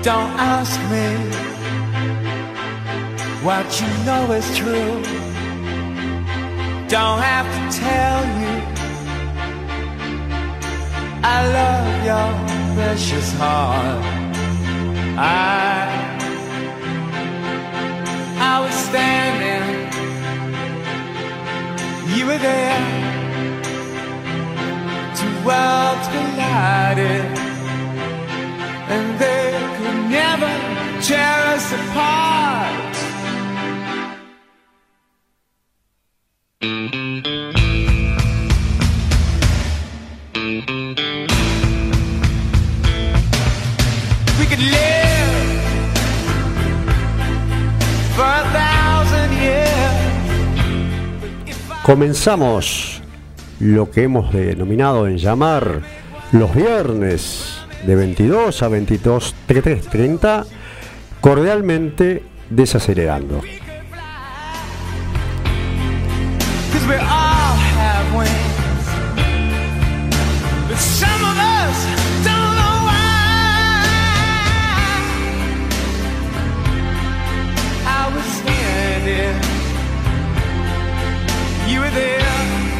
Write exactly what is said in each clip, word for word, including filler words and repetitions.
Don't ask me what you know is true. Don't have to tell you I love your precious heart. I I was standing, you were there. Two worlds collided, and they could never tear us apart. We could live for a thousand years. Comenzamos lo que hemos denominado en llamar los viernes de veintidós a veintidós treinta, cordialmente desacelerando. We all have wings, but some of us don't know why. I was standing, you were there.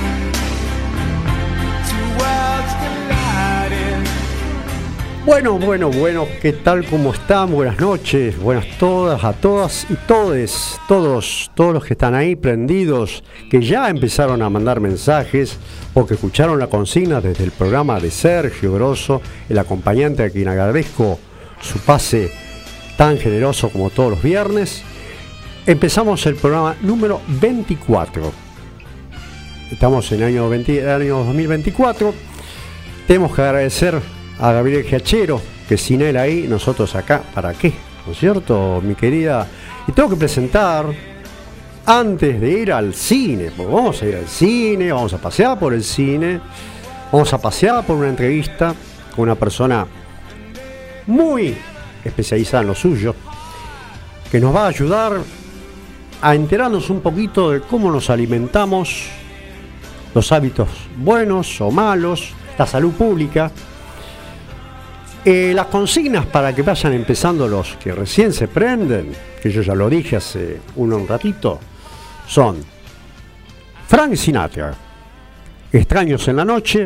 Two worlds collided. Bueno, bueno, bueno, ¿qué tal? ¿Cómo están? Buenas noches, buenas todas, a todas y todes, todos, todos los que están ahí prendidos, que ya empezaron a mandar mensajes o que escucharon la consigna desde el programa de Sergio Grosso, el acompañante a quien agradezco su pase tan generoso como todos los viernes. Empezamos el programa número veinticuatro. Estamos en el año, veinte, el año dos mil veinticuatro. Tenemos que agradecer a Gabriel Giachero, que sin él ahí, nosotros acá, ¿para qué? ¿No es cierto, mi querida? Y tengo que presentar, antes de ir al cine, porque vamos a ir al cine, vamos a pasear por el cine, vamos a pasear por una entrevista con una persona muy especializada en lo suyo, que nos va a ayudar a enterarnos un poquito de cómo nos alimentamos, los hábitos buenos o malos, la salud pública. Eh, las consignas para que vayan empezando los que recién se prenden, que yo ya lo dije hace uno un ratito, son Frank Sinatra, Extraños en la Noche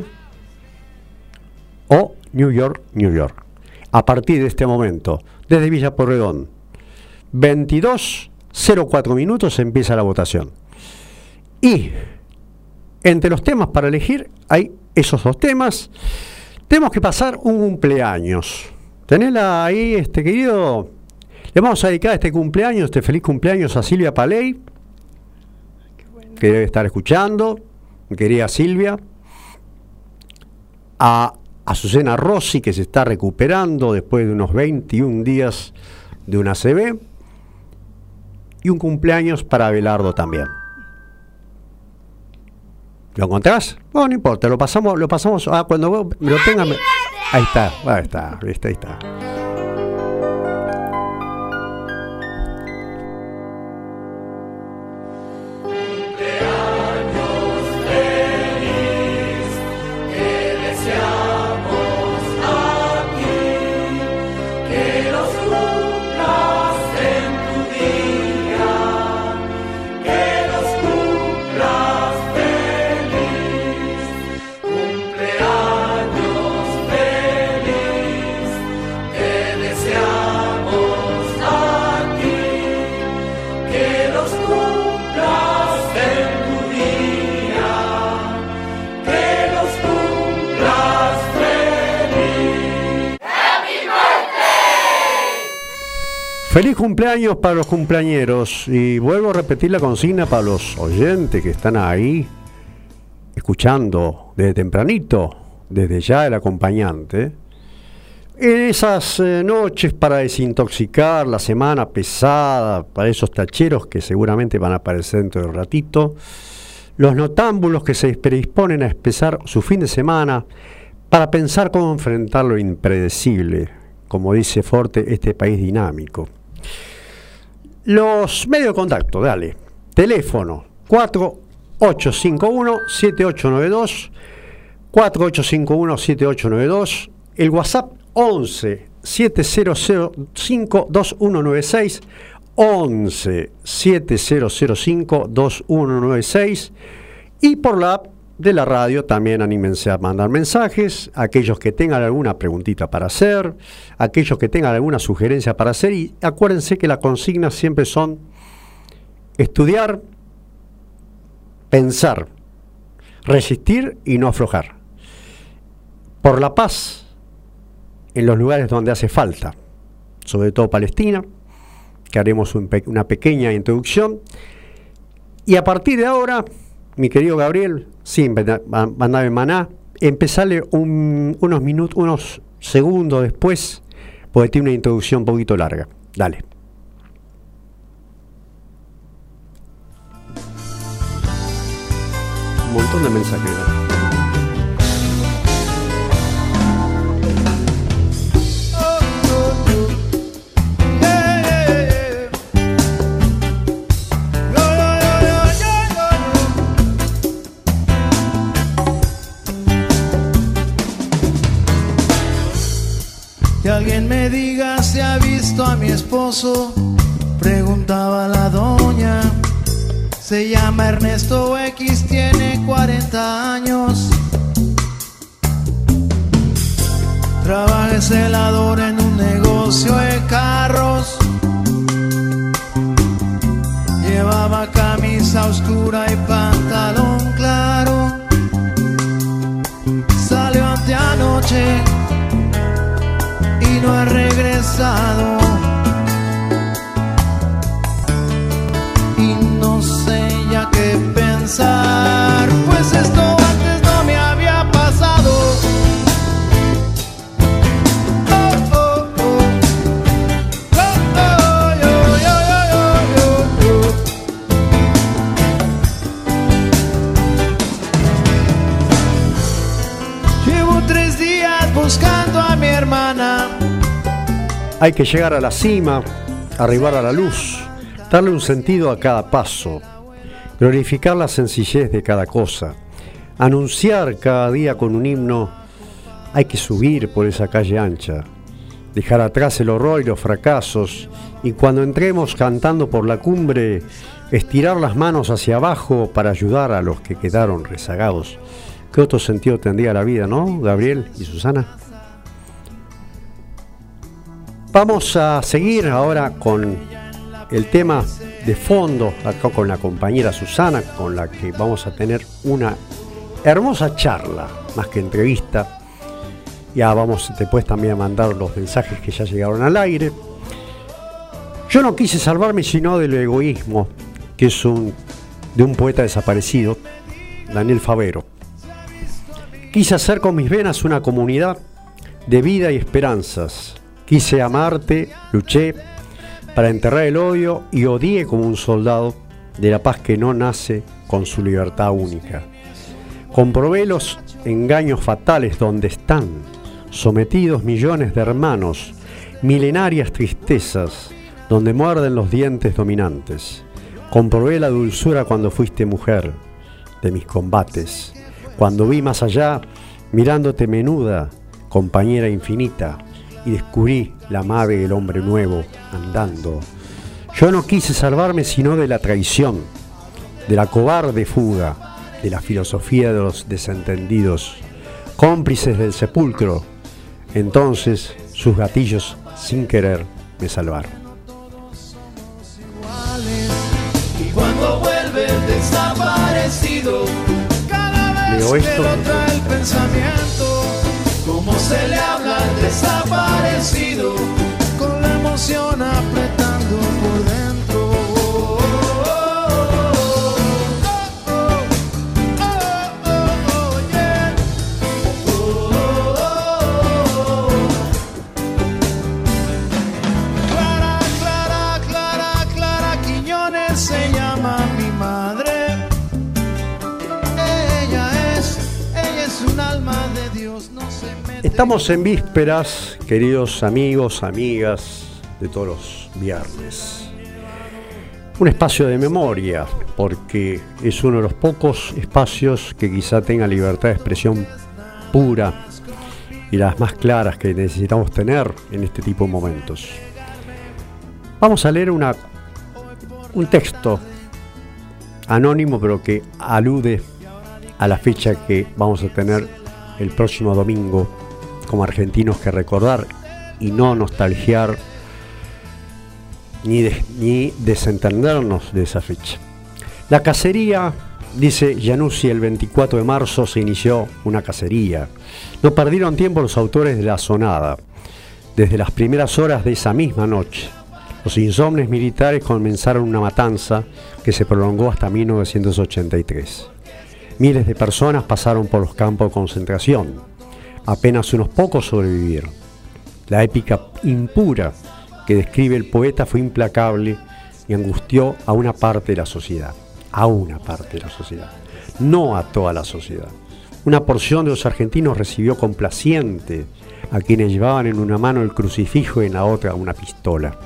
o New York, New York. A partir de este momento, desde Villa Porredón, veintidós cero cuatro minutos empieza la votación. Y entre los temas para elegir hay esos dos temas. Tenemos que pasar un cumpleaños. Tenela ahí, este querido. Le vamos a dedicar este cumpleaños, este feliz cumpleaños a Silvia Paley, que debe estar escuchando, mi querida Silvia. A Azucena Rossi, que se está recuperando después de unos veintiún días de una A C V. Y un cumpleaños para Abelardo también. ¿Lo encontrás? No, no importa, lo pasamos, lo pasamos. Ah, cuando vos me lo tengas. Me... Ahí está, ahí está, ahí está, ahí está. Feliz cumpleaños para los cumpleañeros. Y vuelvo a repetir la consigna para los oyentes que están ahí escuchando desde tempranito, desde ya el acompañante. En esas eh, noches para desintoxicar la semana pesada, para esos tacheros que seguramente van a aparecer dentro de un ratito, los notámbulos que se predisponen a empezar su fin de semana para pensar cómo enfrentar lo impredecible, como dice Forte, este país dinámico. Los medios de contacto, dale. Teléfono cuatro ocho cinco uno siete ocho nueve dos, cuatro ocho cinco uno siete ocho nueve dos, el WhatsApp once siete cero cero cinco dos uno nueve seis, once siete cero cero cinco dos uno nueve seis, y por la app de la radio también anímense a mandar mensajes, aquellos que tengan alguna preguntita para hacer, aquellos que tengan alguna sugerencia para hacer, y acuérdense que las consignas siempre son estudiar, pensar, resistir y no aflojar. Por la paz en los lugares donde hace falta, sobre todo Palestina, que haremos un pe- una pequeña introducción. Y a partir de ahora, mi querido Gabriel, sí, mandame maná, empezale un, unos minutos, unos segundos después, porque tiene una introducción un poquito larga. Dale. Un montón de mensajes, ¿no? Que alguien me diga si ha visto a mi esposo, preguntaba la doña. Se llama Ernesto X, tiene cuarenta años. Trabaja de celador en un negocio de carros. Llevaba camisa oscura y pantalón claro. Salió anteanoche y no ha regresado, y no sé ya qué pensar, pues esto antes no me había pasado. Oh, oh, oh. Oh, oh, yo, yo, yo, yo, yo. Llevo tres días buscando a mi hermana. Hay que llegar a la cima, arribar a la luz, darle un sentido a cada paso, glorificar la sencillez de cada cosa, anunciar cada día con un himno. Hay que subir por esa calle ancha, dejar atrás el horror y los fracasos, y cuando entremos cantando por la cumbre, estirar las manos hacia abajo para ayudar a los que quedaron rezagados. ¿Qué otro sentido tendría la vida, no, Gabriel y Susana? Vamos a seguir ahora con el tema de fondo, acá con la compañera Susana, con la que vamos a tener una hermosa charla, más que entrevista. Ya vamos después también a mandar los mensajes que ya llegaron al aire. Yo no quise salvarme sino del egoísmo, que es un, de un poeta desaparecido, Daniel Favero. Quise hacer con mis venas una comunidad de vida y esperanzas. Quise amarte, luché para enterrar el odio y odié como un soldado de la paz que no nace con su libertad única. Comprobé los engaños fatales donde están sometidos millones de hermanos, milenarias tristezas donde muerden los dientes dominantes. Comprobé la dulzura cuando fuiste mujer de mis combates, cuando vi más allá mirándote menuda, compañera infinita, y descubrí la madre del hombre nuevo andando. Yo no quise salvarme sino de la traición, de la cobarde fuga, de la filosofía de los desentendidos, cómplices del sepulcro. Entonces sus gatillos sin querer me salvaron. Y cuando vuelve el desaparecido, cada vez Leo esto. que lo trae el pensamiento, cómo se le habla al desaparecido, con la emoción apretando por dentro. Oh, oh, oh, oh, oh, oh, yeah. Oh, oh, oh. Clara, Clara, Clara, Clara Quiñones se llama mi madre. Ella es, ella es un alma de Dios, no se mete. Estamos en vísperas, queridos amigos, amigas, de todos los viernes. Un espacio de memoria, porque es uno de los pocos espacios que quizá tenga libertad de expresión pura y las más claras que necesitamos tener en este tipo de momentos. Vamos a leer una, un texto anónimo, pero que alude a la fecha que vamos a tener el próximo domingo como argentinos que recordar y no nostalgiar ni, de, ni desentendernos de esa fecha. La cacería, dice Januzzi, el veinticuatro de marzo se inició una cacería. No perdieron tiempo los autores de la sonada. Desde las primeras horas de esa misma noche, los insomnes militares comenzaron una matanza que se prolongó hasta mil novecientos ochenta y tres. Miles de personas pasaron por los campos de concentración. Apenas unos pocos sobrevivieron. La épica impura que describe el poeta fue implacable y angustió a una parte de la sociedad. A una parte de la sociedad. No a toda la sociedad. Una porción de los argentinos recibió complaciente a quienes llevaban en una mano el crucifijo y en la otra una pistola.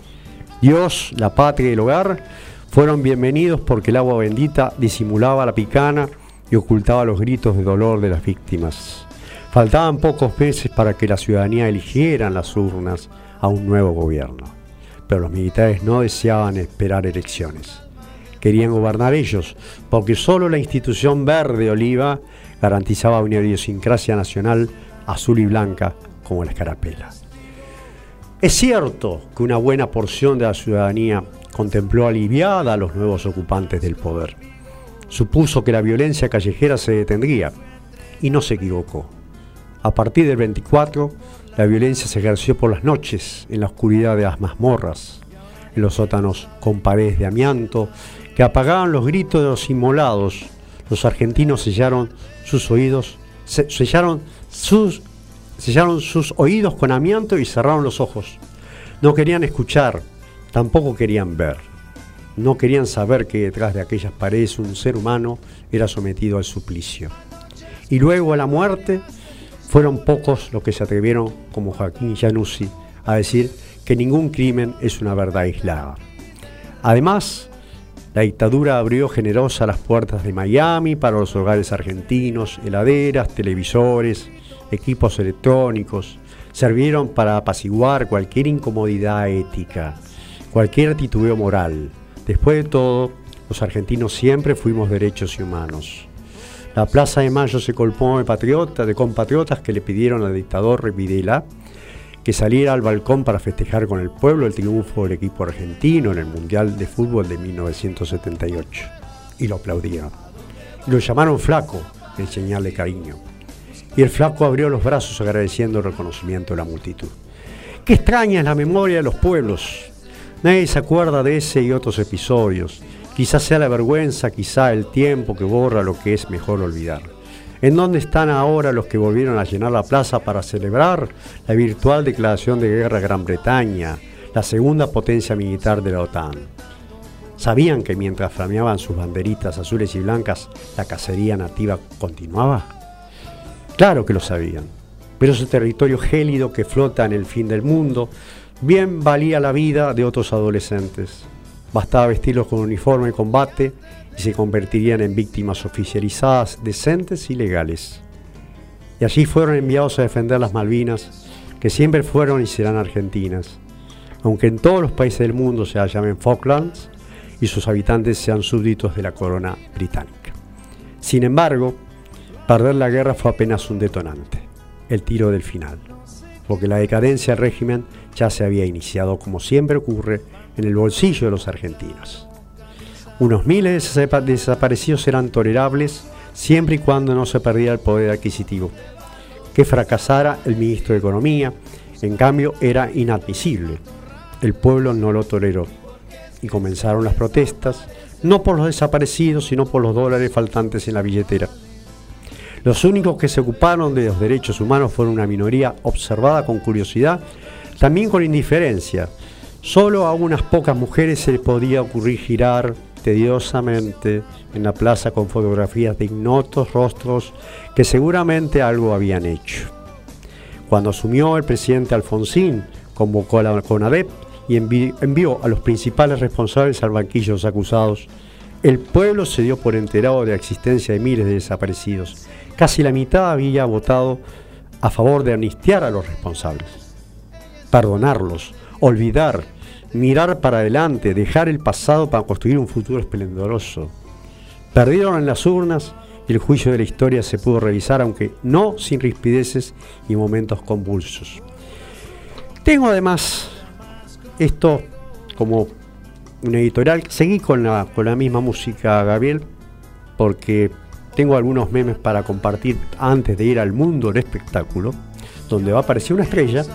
Dios, la patria y el hogar fueron bienvenidos porque el agua bendita disimulaba la picana y ocultaba los gritos de dolor de las víctimas. Faltaban pocos meses para que la ciudadanía eligiera en las urnas a un nuevo gobierno, pero los militares no deseaban esperar elecciones. Querían gobernar ellos, porque solo la institución verde oliva garantizaba una idiosincrasia nacional azul y blanca como la escarapela. Es cierto que una buena porción de la ciudadanía contempló aliviada a los nuevos ocupantes del poder. Supuso que la violencia callejera se detendría, y no se equivocó. A partir del veinticuatro, la violencia se ejerció por las noches, en la oscuridad de las mazmorras, en los sótanos con paredes de amianto que apagaban los gritos de los inmolados. Los argentinos sellaron sus oídos, se, sellaron sus sellaron sus oídos con amianto y cerraron los ojos. No querían escuchar, tampoco querían ver. No querían saber que detrás de aquellas paredes un ser humano era sometido al suplicio. Y luego a la muerte, fueron pocos los que se atrevieron, como Joaquín Januzzi, a decir que ningún crimen es una verdad aislada. Además, la dictadura abrió generosa las puertas de Miami para los hogares argentinos, heladeras, televisores, equipos electrónicos, sirvieron para apaciguar cualquier incomodidad ética, cualquier titubeo moral. Después de todo, los argentinos siempre fuimos derechos y humanos. La Plaza de Mayo se colmó de patriotas, de compatriotas que le pidieron al dictador Videla que saliera al balcón para festejar con el pueblo el triunfo del equipo argentino en el Mundial de Fútbol de mil novecientos setenta y ocho. Y lo aplaudieron. Y lo llamaron flaco, en señal de cariño. Y el flaco abrió los brazos agradeciendo el reconocimiento de la multitud. Qué extraña es la memoria de los pueblos. Nadie se acuerda de ese y otros episodios. Quizás sea la vergüenza, quizá el tiempo que borra lo que es mejor olvidar. ¿En dónde están ahora los que volvieron a llenar la plaza para celebrar la virtual declaración de guerra a Gran Bretaña, la segunda potencia militar de la OTAN? ¿Sabían que mientras flameaban sus banderitas azules y blancas, la cacería nativa continuaba? Claro que lo sabían, pero ese territorio gélido que flota en el fin del mundo bien valía la vida de otros adolescentes. Bastaba vestirlos con uniforme de combate y se convertirían en víctimas oficializadas, decentes y legales. Y allí fueron enviados a defender las Malvinas, que siempre fueron y serán argentinas, aunque en todos los países del mundo se las llamen Falklands y sus habitantes sean súbditos de la corona británica. Sin embargo, perder la guerra fue apenas un detonante, el tiro del final, porque la decadencia del régimen ya se había iniciado, como siempre ocurre, en el bolsillo de los argentinos. Unos miles de desaparecidos eran tolerables siempre y cuando no se perdiera el poder adquisitivo. Que fracasara el ministro de Economía, en cambio, era inadmisible. El pueblo no lo toleró y comenzaron las protestas, no por los desaparecidos, sino por los dólares faltantes en la billetera. Los únicos que se ocuparon de los derechos humanos fueron una minoría observada con curiosidad, también con indiferencia. Solo a unas pocas mujeres se les podía ocurrir girar tediosamente en la plaza con fotografías de ignotos rostros que seguramente algo habían hecho. Cuando asumió el presidente Alfonsín, convocó a la CONADEP y envi- envió a los principales responsables al banquillo de los acusados. El pueblo se dio por enterado de la existencia de miles de desaparecidos. Casi la mitad había votado a favor de amnistiar a los responsables, perdonarlos, olvidar, mirar para adelante, dejar el pasado para construir un futuro esplendoroso. Perdieron en las urnas y el juicio de la historia se pudo revisar, aunque no sin rispideces y momentos convulsos. Tengo además esto como un editorial. Seguí con la, con la misma música, Gabriel, porque tengo algunos memes para compartir antes de ir al mundo del espectáculo, donde va a aparecer una estrella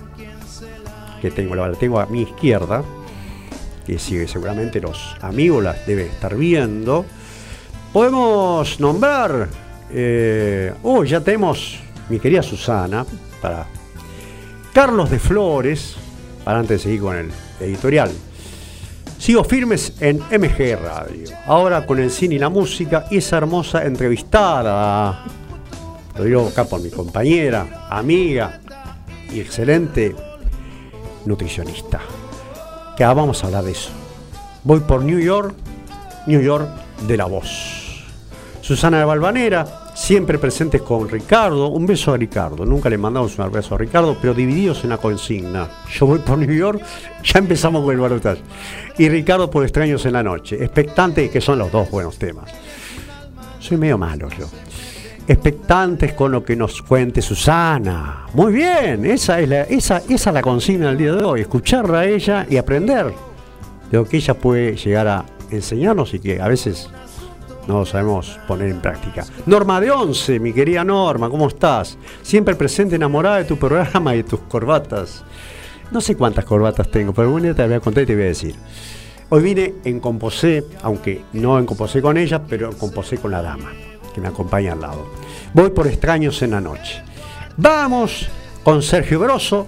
que tengo, la tengo a mi izquierda, que sigue, seguramente los amigos las deben estar viendo. Podemos nombrar, eh, oh, ya tenemos mi querida Susana, para Carlos de Flores, para antes de seguir con el editorial. Sigo firmes en M G Radio, ahora con el cine y la música, y esa hermosa entrevistada, lo digo acá por mi compañera, amiga y excelente nutricionista, que ahora vamos a hablar de eso. Voy por New York, New York de la voz. Susana de Valvanera, siempre presentes con Ricardo. Un beso a Ricardo, nunca le mandamos un beso a Ricardo, pero divididos en la consigna. Yo voy por New York, ya empezamos con el balotaje. Y Ricardo por Extraños en la Noche. Expectante, que son los dos buenos temas. Soy medio malo yo. Expectantes con lo que nos cuente Susana. Muy bien, esa es la, esa, esa es la consigna del día de hoy. Escucharla a ella y aprender de lo que ella puede llegar a enseñarnos y que a veces no lo sabemos poner en práctica. Norma de Once, mi querida Norma, ¿cómo estás? Siempre presente, enamorada de tu programa y de tus corbatas. No sé cuántas corbatas tengo, pero algún día te voy a contar y te voy a decir. Hoy vine en composé, aunque no en composé con ella, pero en composé con la dama, que me acompaña al lado. Voy por Extraños en la Noche. Vamos con Sergio Grosso,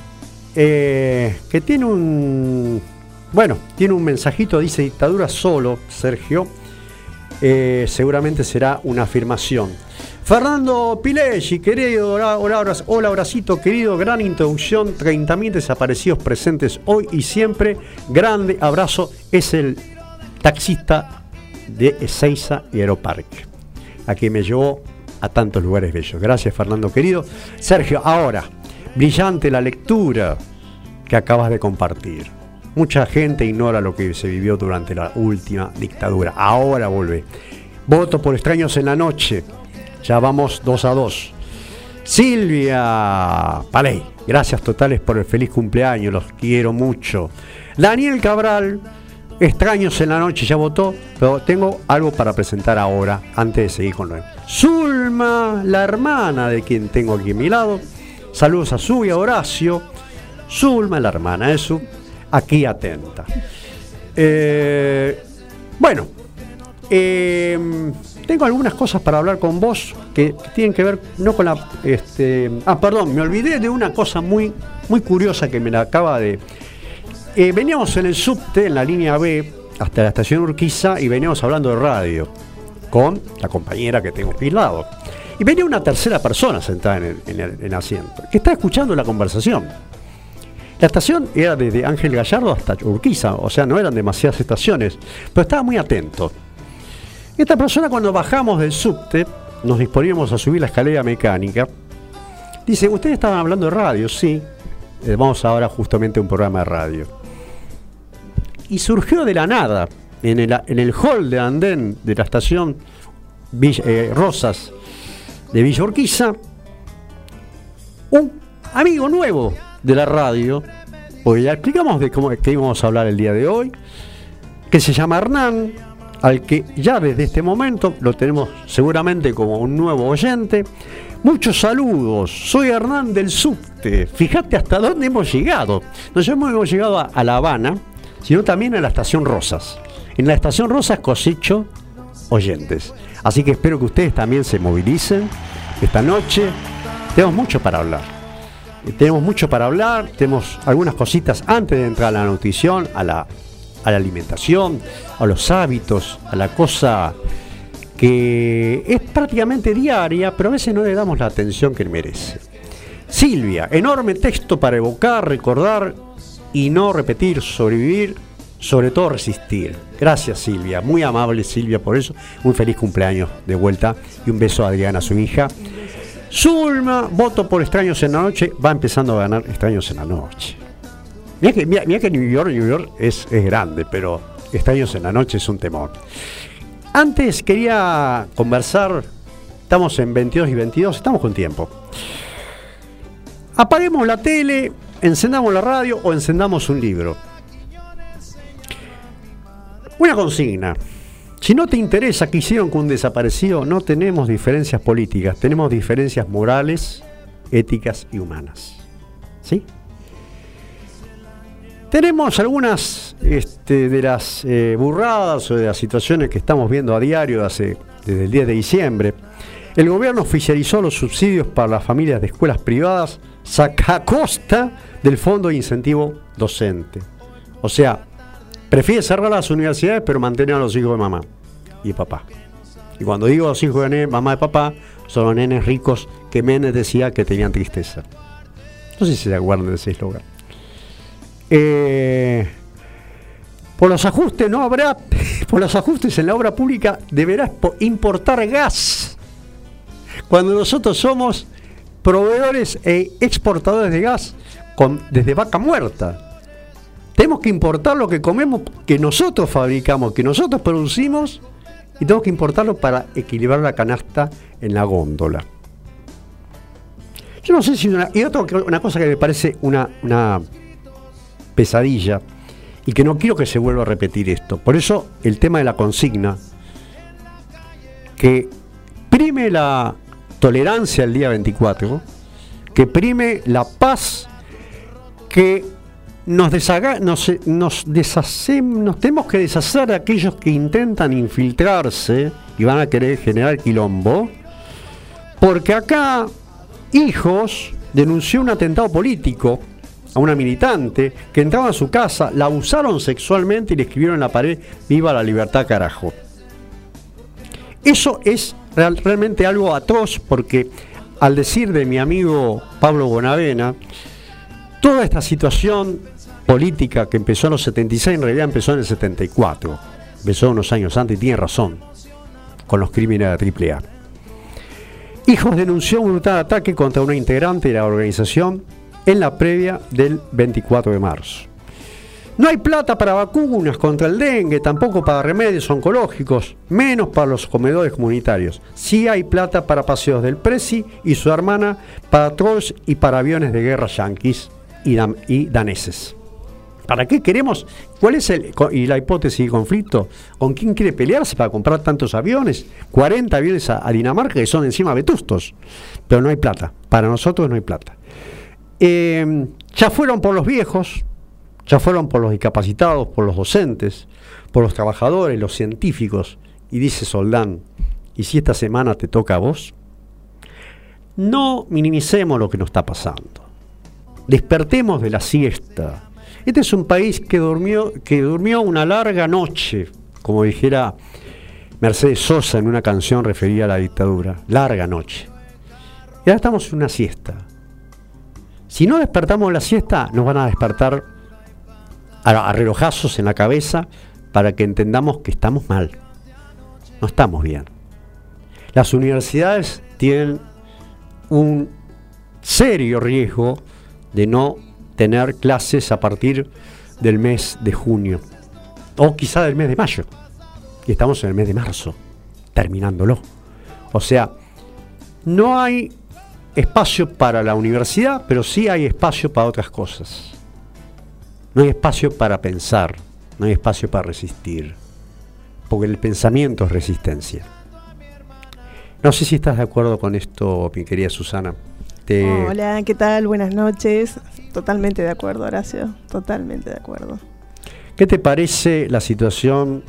eh, que tiene un... Bueno, tiene un mensajito, dice dictadura solo, Sergio. Eh, seguramente será una afirmación. Fernando Pilegi, querido, hola, hola, hola Horacito, querido, gran introducción, treinta mil desaparecidos presentes hoy y siempre, grande abrazo, es el taxista de Ezeiza y Aeroparque, a quien me llevó a tantos lugares bellos. Gracias, Fernando, querido. Sergio, ahora, brillante la lectura que acabas de compartir. Mucha gente ignora lo que se vivió durante la última dictadura. Ahora vuelve. Voto por Extraños en la Noche. Ya vamos dos a dos. Silvia Paley, gracias totales por el feliz cumpleaños. Los quiero mucho. Daniel Cabral, Extraños en la Noche, ya votó, pero tengo algo para presentar ahora, antes de seguir con lo demás. Zulma, la hermana de quien tengo aquí a mi lado. Saludos a Su y a Horacio. Zulma, la hermana de Su, aquí atenta. Eh, bueno, eh, tengo algunas cosas para hablar con vos que tienen que ver no con la... Este, ah, perdón, me olvidé de una cosa muy, muy curiosa que me la acaba de... Eh, veníamos en el subte, en la línea B, hasta la estación Urquiza, y veníamos hablando de radio con la compañera que tengo aquí al lado. Y venía una tercera persona sentada en el, en el, en el asiento, que está escuchando la conversación. La estación era desde Ángel Gallardo hasta Urquiza, o sea, no eran demasiadas estaciones, pero estaba muy atento. Esta persona, cuando bajamos del subte, nos disponíamos a subir la escalera mecánica, dice, ¿ustedes estaban hablando de radio? Sí, eh, vamos ahora justamente a un programa de radio. Y surgió de la nada, en el, en el hall de andén de la estación Villa, eh, Rosas de Villa Urquiza, un amigo nuevo de la radio, porque ya explicamos de cómo que íbamos a hablar el día de hoy, que se llama Hernán, al que ya desde este momento lo tenemos seguramente como un nuevo oyente. Muchos saludos, soy Hernán del subte. Fíjate hasta dónde hemos llegado. No solo hemos llegado a, a La Habana, sino también a la estación Rosas. En la estación Rosas cosecho oyentes. Así que espero que ustedes también se movilicen esta noche. Tenemos mucho para hablar. Tenemos mucho para hablar, tenemos algunas cositas antes de entrar a la nutrición, a la, a la alimentación, a los hábitos, a la cosa que es prácticamente diaria, pero a veces no le damos la atención que merece. Silvia, enorme texto para evocar, recordar y no repetir, sobrevivir, sobre todo resistir. Gracias, Silvia, muy amable Silvia por eso. Muy feliz cumpleaños de vuelta y un beso a Adriana, su hija. Zulma, voto por Extraños en la Noche, va empezando a ganar Extraños en la Noche. Mirá que, mirá, mirá que New York, New York es, es grande, pero Extraños en la Noche es un temor. Antes quería conversar, estamos en veintidós y veintidós, estamos con tiempo. Apaguemos la tele, encendamos la radio o encendamos un libro. Una consigna. Si no te interesa qué hicieron con un desaparecido, no tenemos diferencias políticas, tenemos diferencias morales, éticas y humanas. ¿Sí? Tenemos algunas este, de las eh, burradas o de las situaciones que estamos viendo a diario hace, desde el diez de diciembre. El gobierno oficializó los subsidios para las familias de escuelas privadas a costa del Fondo de Incentivo Docente. O sea, prefiere cerrar las universidades pero mantener a los hijos de mamá y papá. Y cuando digo los hijos de mamá y papá, son los nenes ricos que Menem decía que tenían tristeza. No sé si se acuerdan de ese eslogan. Eh, por los ajustes no habrá, por los ajustes en la obra pública deberá importar gas. Cuando nosotros somos proveedores e exportadores de gas con, desde vaca muerta. Tenemos que importar lo que comemos, que nosotros fabricamos, que nosotros producimos, y tenemos que importarlo para equilibrar la canasta en la góndola. Yo no sé si una, y otra una cosa que me parece una, una pesadilla y que no quiero que se vuelva a repetir esto. Por eso el tema de la consigna, que prime la tolerancia el día veinticuatro, que prime la paz, que nos deshaga, nos, nos deshacemos, nos tenemos que deshacer de aquellos que intentan infiltrarse y van a querer generar quilombo, porque acá Hijos denunció un atentado político a una militante que entraba a su casa, la abusaron sexualmente y le escribieron en la pared: "Viva la libertad, carajo". Eso es real, realmente algo atroz, porque al decir de mi amigo Pablo Bonavena, toda esta situación política que empezó en los setenta y seis, en realidad empezó en el setenta y cuatro, empezó unos años antes, y tiene razón, con los crímenes de la triple A. Hijos denunció un brutal ataque contra una integrante de la organización en la previa del veinticuatro de marzo. No hay plata para vacunas contra el dengue, tampoco para remedios oncológicos, menos para los comedores comunitarios. Sí hay plata para paseos del Presi y su hermana, para trolls y para aviones de guerra yanquis y, dan y daneses. ¿Para qué queremos? ¿Cuál es el, y la hipótesis de conflicto? ¿Con quién quiere pelearse para comprar tantos aviones? cuarenta aviones a, a Dinamarca, que son encima vetustos. Pero no hay plata. Para nosotros no hay plata. Eh, ya fueron por los viejos, ya fueron por los discapacitados, por los docentes, por los trabajadores, los científicos. Y dice Soldán: ¿y si esta semana te toca a vos? No minimicemos lo que nos está pasando. Despertemos de la siesta. Este es un país que durmió, que durmió una larga noche, como dijera Mercedes Sosa en una canción referida a la dictadura. Larga noche. Y ahora estamos en una siesta. Si no despertamos de la siesta, nos van a despertar a, a relojazos en la cabeza para que entendamos que estamos mal. No estamos bien. Las universidades tienen un serio riesgo de no tener clases a partir del mes de junio, o quizá del mes de mayo, y estamos en el mes de marzo, terminándolo. O sea, no hay espacio para la universidad, pero sí hay espacio para otras cosas. No hay espacio para pensar, no hay espacio para resistir, porque el pensamiento es resistencia. No sé si estás de acuerdo con esto, mi querida Susana. Te... Hola, ¿qué tal? Buenas noches. Totalmente de acuerdo, Horacio. Totalmente de acuerdo. ¿Qué te parece la situación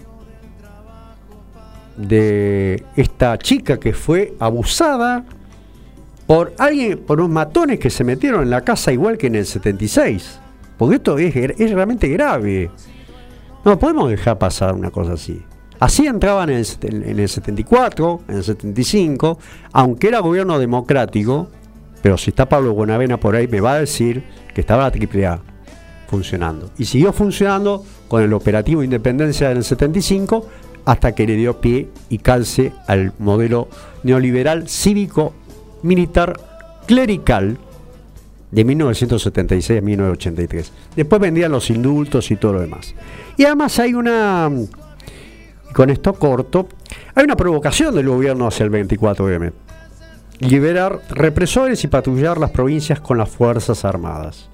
de esta chica que fue abusada por alguien, por unos matones que se metieron en la casa igual que en el setenta y seis? Porque esto es, es realmente grave. No podemos dejar pasar una cosa así. Así entraban en el, en el setenta y cuatro, en el setenta y cinco, aunque era gobierno democrático. Pero si está Pablo Bonavena por ahí, me va a decir que estaba la triple A funcionando. Y siguió funcionando con el operativo Independencia en el setenta y cinco, hasta que le dio pie y calce al modelo neoliberal cívico militar clerical de mil novecientos setenta y seis a mil novecientos ochenta y tres. Después vendían los indultos y todo lo demás. Y además hay una, con esto corto, hay una provocación del gobierno hacia el veinticuatro eme. Liberar represores y patrullar las provincias con las Fuerzas Armadas.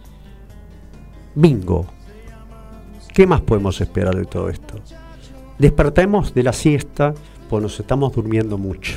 Bingo. ¿Qué más podemos esperar de todo esto? Despertemos de la siesta, pues nos estamos durmiendo mucho.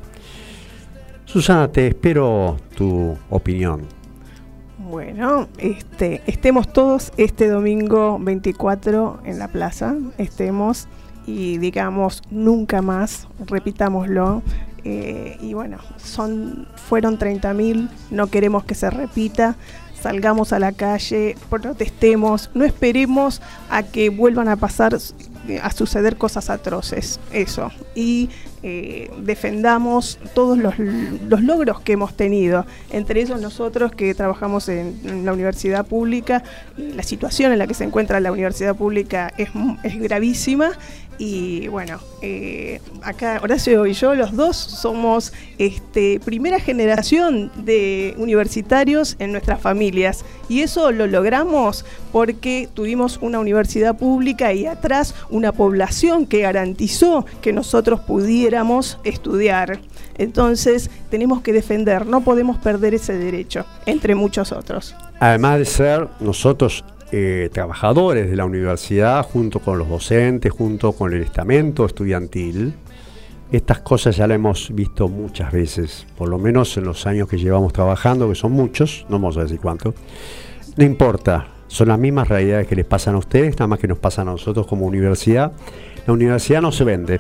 Susana, te espero tu opinión. Bueno, este, estemos todos este domingo veinticuatro en la plaza, estemos y digamos nunca más, repitámoslo. Eh, y bueno, son fueron treinta mil, no queremos que se repita. Salgamos a la calle, protestemos, no esperemos a que vuelvan a pasar, a suceder cosas atroces, eso, y eh, defendamos todos los, los logros que hemos tenido, entre ellos nosotros que trabajamos en, en la universidad pública. La situación en la que se encuentra la universidad pública es, es gravísima. Y bueno, eh, acá Horacio y yo, los dos, somos este, primera generación de universitarios en nuestras familias. Y eso lo logramos porque tuvimos una universidad pública y atrás una población que garantizó que nosotros pudiéramos estudiar. Entonces tenemos que defender, no podemos perder ese derecho, entre muchos otros. Además de ser nosotros Eh, trabajadores de la universidad, junto con los docentes, junto con el estamento estudiantil, estas cosas ya las hemos visto muchas veces, por lo menos en los años que llevamos trabajando, que son muchos, no vamos a decir cuánto. No importa, son las mismas realidades que les pasan a ustedes, nada más que nos pasan a nosotros como universidad. La universidad no se vende,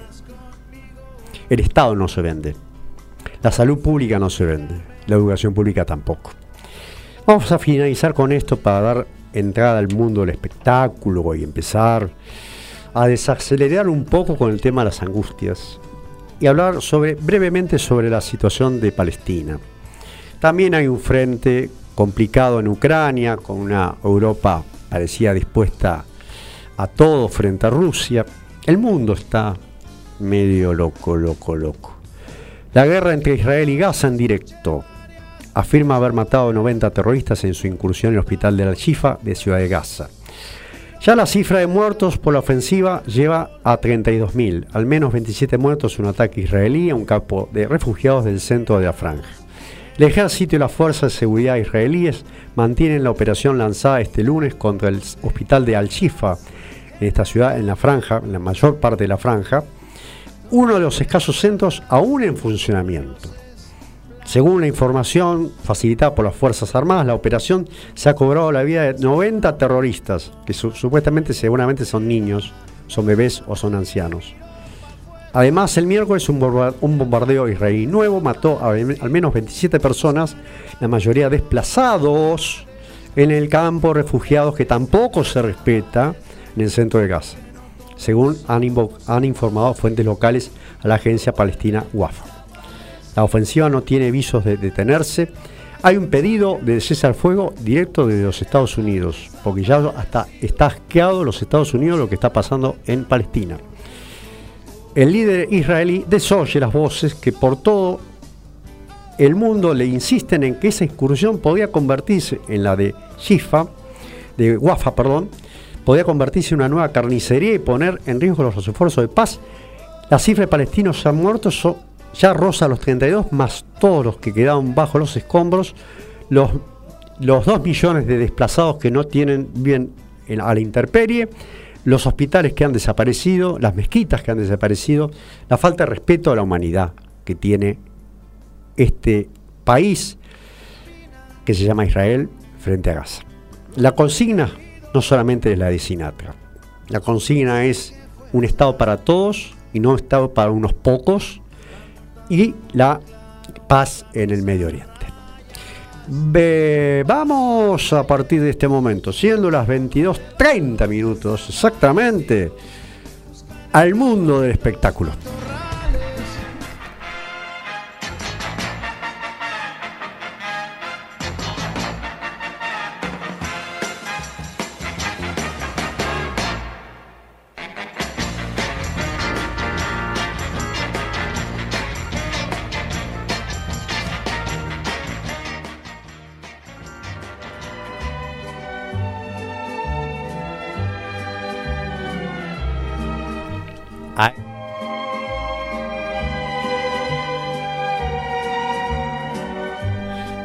el Estado no se vende, la salud pública no se vende, la educación pública tampoco. Vamos a finalizar con esto para dar entrada al mundo del espectáculo y empezar a desacelerar un poco con el tema de las angustias y hablar sobre, brevemente sobre la situación de Palestina. También hay un frente complicado en Ucrania, con una Europa parecía dispuesta a todo frente a Rusia. El mundo está medio loco, loco, loco. La guerra entre Israel y Gaza en directo. Afirma haber matado a noventa terroristas en su incursión en el hospital de Al-Shifa de Ciudad de Gaza. Ya la cifra de muertos por la ofensiva lleva a treinta y dos mil, al menos veintisiete muertos en un ataque israelí a un campo de refugiados del centro de la franja. El ejército y las fuerzas de seguridad israelíes mantienen la operación lanzada este lunes contra el hospital de Al-Shifa, en esta ciudad, en la franja, en la mayor parte de la franja, uno de los escasos centros aún en funcionamiento. Según la información facilitada por las Fuerzas Armadas, la operación se ha cobrado la vida de noventa terroristas, que su- supuestamente seguramente son niños, son bebés o son ancianos. Además, el miércoles un, bomba- un bombardeo israelí nuevo mató a al menos veintisiete personas, la mayoría desplazados en el campo de refugiados que tampoco se respeta en el centro de Gaza, según han, invo- han informado fuentes locales a la agencia palestina Wafa. La ofensiva no tiene visos de detenerse. Hay un pedido de cese al fuego directo desde los Estados Unidos, porque ya hasta está asqueado los Estados Unidos lo que está pasando en Palestina. El líder israelí desoye las voces que por todo el mundo le insisten en que esa incursión podía convertirse en la de Shifa, de Wafa, perdón, podía convertirse en una nueva carnicería y poner en riesgo los esfuerzos de paz. La cifra de palestinos ya muertos son ya roza los treinta y dos, más todos los que quedaron bajo los escombros, los, los dos millones de desplazados que no tienen bien en, a la intemperie, los hospitales que han desaparecido, las mezquitas que han desaparecido, la falta de respeto a la humanidad que tiene este país que se llama Israel frente a Gaza. La consigna no solamente es la de Sinatra, la consigna es un Estado para todos y no un Estado para unos pocos, y la paz en el Medio Oriente. Be, vamos a partir de este momento, siendo las veintidós treinta minutos exactamente, al mundo del espectáculo.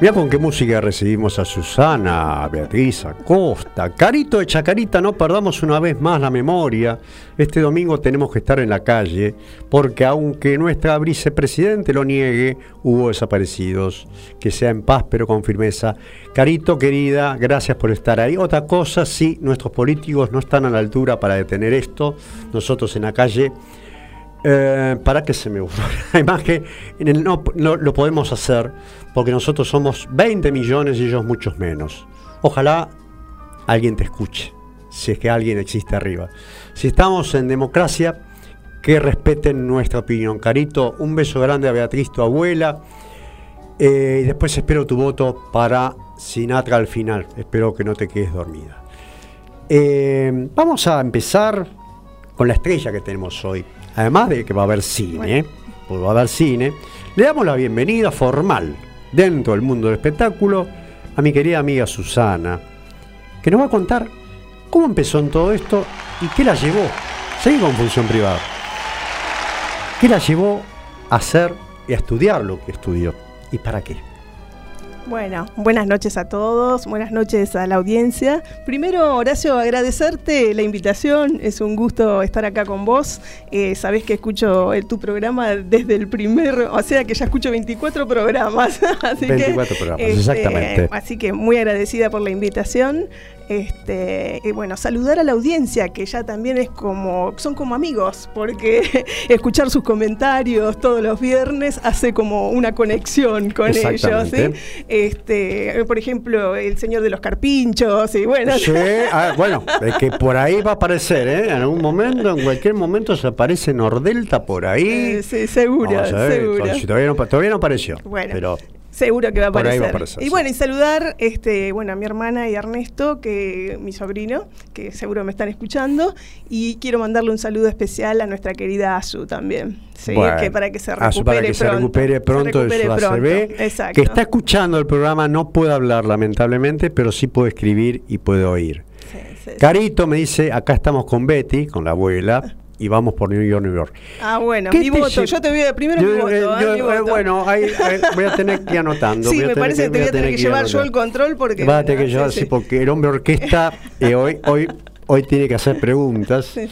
Mira con qué música recibimos a Susana, a Beatriz Acosta. Carito de Chacarita, no perdamos una vez más la memoria. Este domingo tenemos que estar en la calle, porque aunque nuestra vicepresidente lo niegue, hubo desaparecidos. Que sea en paz, pero con firmeza. Carito, querida, gracias por estar ahí. Otra cosa, sí, nuestros políticos no están a la altura para detener esto. Nosotros en la calle... Eh, para que se me ocurra. Además que no, no lo podemos hacer porque nosotros somos veinte millones y ellos muchos menos. Ojalá alguien te escuche, si es que alguien existe arriba. Si estamos en democracia, que respeten nuestra opinión. Carito, un beso grande a Beatriz, tu abuela, eh, y después espero tu voto para Sinatra al final. Espero que no te quedes dormida. Eh, vamos a empezar con la estrella que tenemos hoy. Además de que va a haber cine, bueno. pues va a haber cine, le damos la bienvenida formal dentro del mundo del espectáculo a mi querida amiga Susana, que nos va a contar cómo empezó en todo esto y qué la llevó, seguí con función privada, qué la llevó a hacer y a estudiar lo que estudió y para qué. Bueno, buenas noches a todos, buenas noches a la audiencia. Primero, Horacio, agradecerte la invitación, es un gusto estar acá con vos. Eh, sabés que escucho el, tu programa desde el primer, o sea que ya escucho veinticuatro programas. así veinticuatro que, programas, este, exactamente. Así que muy agradecida por la invitación. Este, y bueno, saludar a la audiencia, que ya también es como, son como amigos, porque escuchar sus comentarios todos los viernes hace como una conexión con ellos, ¿sí? Este, por ejemplo, el señor de los carpinchos, y bueno. Sí, ah, bueno, es que por ahí va a aparecer, ¿eh? En algún momento, en cualquier momento se aparece Nordelta por ahí. Eh, sí, seguro, seguro. Si todavía, no, todavía no apareció, bueno. pero... Seguro que va a aparecer. Va a aparecer, y sí. bueno, y saludar este, bueno, a mi hermana y a Ernesto, que mi sobrino, que seguro me están escuchando, y quiero mandarle un saludo especial a nuestra querida Azu también. Sí, bueno, que para que se recupere Azu, para que pronto. se recupere pronto, se recupere de su pronto. A C V, Exacto. que está escuchando el programa, no puede hablar lamentablemente, pero sí puede escribir y puede oír. Sí, sí, Carito me dice, acá estamos con Betty, con la abuela, y vamos por New York, New York. Ah, bueno, ¿Qué mi voto, yo te voy a primero yo, mi voto, eh, ¿eh? yo, mi voto. Eh, bueno, ahí, ahí voy a tener que ir anotando. Sí, voy a me tener parece que, que te voy a tener que, que llevar yo el control porque... Va a tener bueno, que llevar, sí, sí, sí. porque el hombre orquesta eh, hoy, hoy, hoy tiene que hacer preguntas. Sí.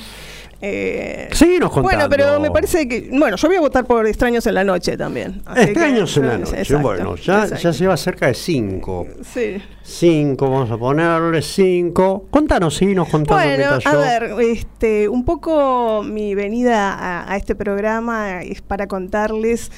Eh, Síguenos contando. Bueno, pero me parece que... Bueno, yo voy a votar por Extraños en la Noche también. Extraños que, en la Noche. Exacto, bueno, ya, ya se va cerca de cinco. Sí. Cinco, vamos a ponerle cinco. Contanos, síguenos contando. Bueno, a yo... ver, este, un poco mi venida a, a este programa es para contarles...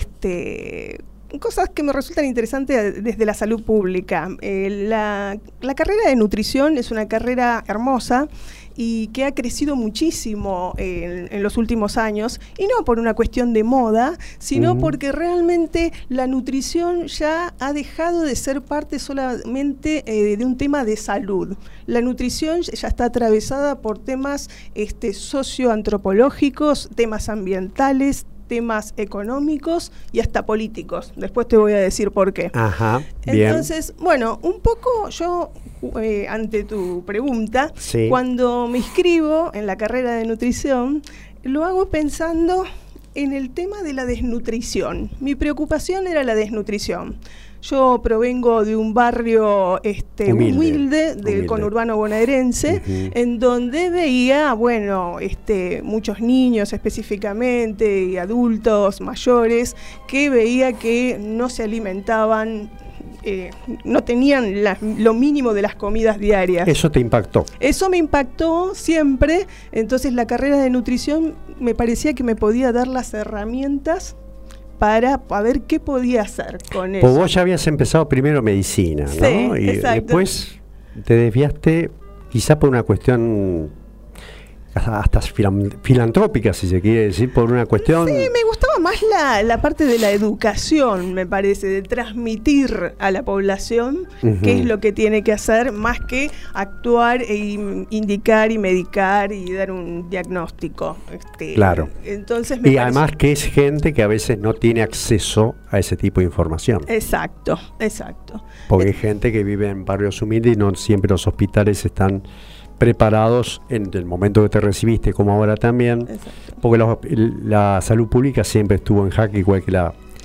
este cosas que me resultan interesantes desde la salud pública. Eh, la, la carrera de nutrición es una carrera hermosa y que ha crecido muchísimo en, en los últimos años, y no por una cuestión de moda, sino uh-huh. porque realmente la nutrición ya ha dejado de ser parte solamente eh, de un tema de salud. La nutrición ya está atravesada por temas este, socioantropológicos, temas ambientales, temas económicos y hasta políticos. Después te voy a decir por qué. Ajá, bien. Entonces, bueno, un poco yo, eh, ante tu pregunta, sí. cuando me inscribo en la carrera de nutrición, lo hago pensando en el tema de la desnutrición. Mi preocupación era la desnutrición. Yo provengo de un barrio este, humilde, humilde del humilde. conurbano bonaerense, uh-huh. en donde veía, bueno, este, muchos niños específicamente y adultos mayores que veía que no se alimentaban, eh, no tenían la, lo mínimo de las comidas diarias. ¿Eso te impactó? Eso me impactó siempre. Entonces la carrera de nutrición me parecía que me podía dar las herramientas para a ver qué podía hacer con eso. Pues vos ya habías empezado primero medicina, ¿no? Sí, y exacto. después te desviaste quizá por una cuestión hasta filantrópica, si se quiere decir, por una cuestión... Sí, me gustaba más la, la parte de la educación, me parece, de transmitir a la población uh-huh. qué es lo que tiene que hacer, más que actuar e indicar y medicar y dar un diagnóstico. Este, claro. Entonces me y parece... además que es gente que a veces no tiene acceso a ese tipo de información. Exacto, exacto. Porque es... hay gente que vive en barrios humildes y no siempre los hospitales están preparados en el momento que te recibiste, como ahora también. Exacto. Porque la, la salud pública siempre estuvo en jaque, igual que la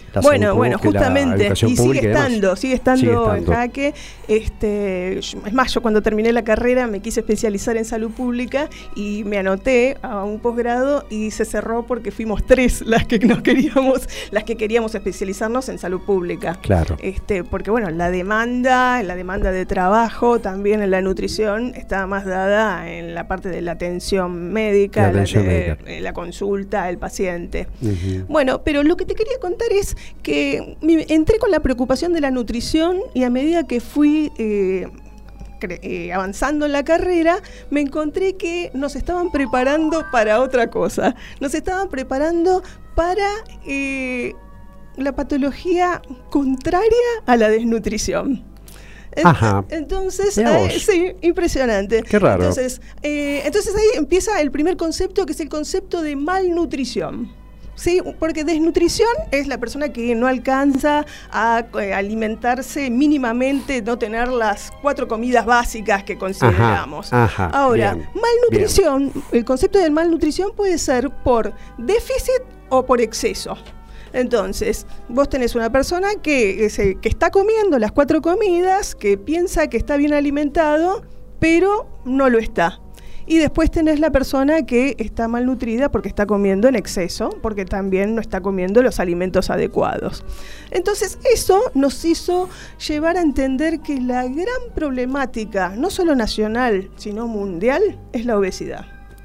La bueno, bueno, justamente, y sigue estando, sigue estando, sigue estando en jaque. Este, es más, yo cuando terminé la carrera me quise especializar en salud pública y me anoté a un posgrado y se cerró porque fuimos tres las que nos queríamos, las que queríamos especializarnos en salud pública. Claro. Este, porque bueno, la demanda, la demanda de trabajo, también en la nutrición, está más dada en la parte de la atención médica, la, atención la, médica. Eh, la consulta, el paciente. Uh-huh. Bueno, pero lo que te quería contar es que me entré con la preocupación de la nutrición y a medida que fui eh, cre- eh, avanzando en la carrera, me encontré que nos estaban preparando para otra cosa. Nos estaban preparando para eh, la patología contraria a la desnutrición. Ajá. Entonces, eh, sí, impresionante. Qué raro. Entonces, eh, entonces ahí empieza el primer concepto, que es el concepto de malnutrición. Sí, porque desnutrición es la persona que no alcanza a eh, alimentarse mínimamente, no tener las cuatro comidas básicas que consideramos. Ajá, ajá, Ahora, bien, malnutrición, bien. El concepto de malnutrición puede ser por déficit o por exceso. Entonces, vos tenés una persona que, que está comiendo las cuatro comidas, que piensa que está bien alimentado, pero no lo está. Y después tenés la persona que está malnutrida porque está comiendo en exceso, porque también no está comiendo los alimentos adecuados. Entonces, eso nos hizo llevar a entender que la gran problemática, no solo nacional, sino mundial, es la obesidad.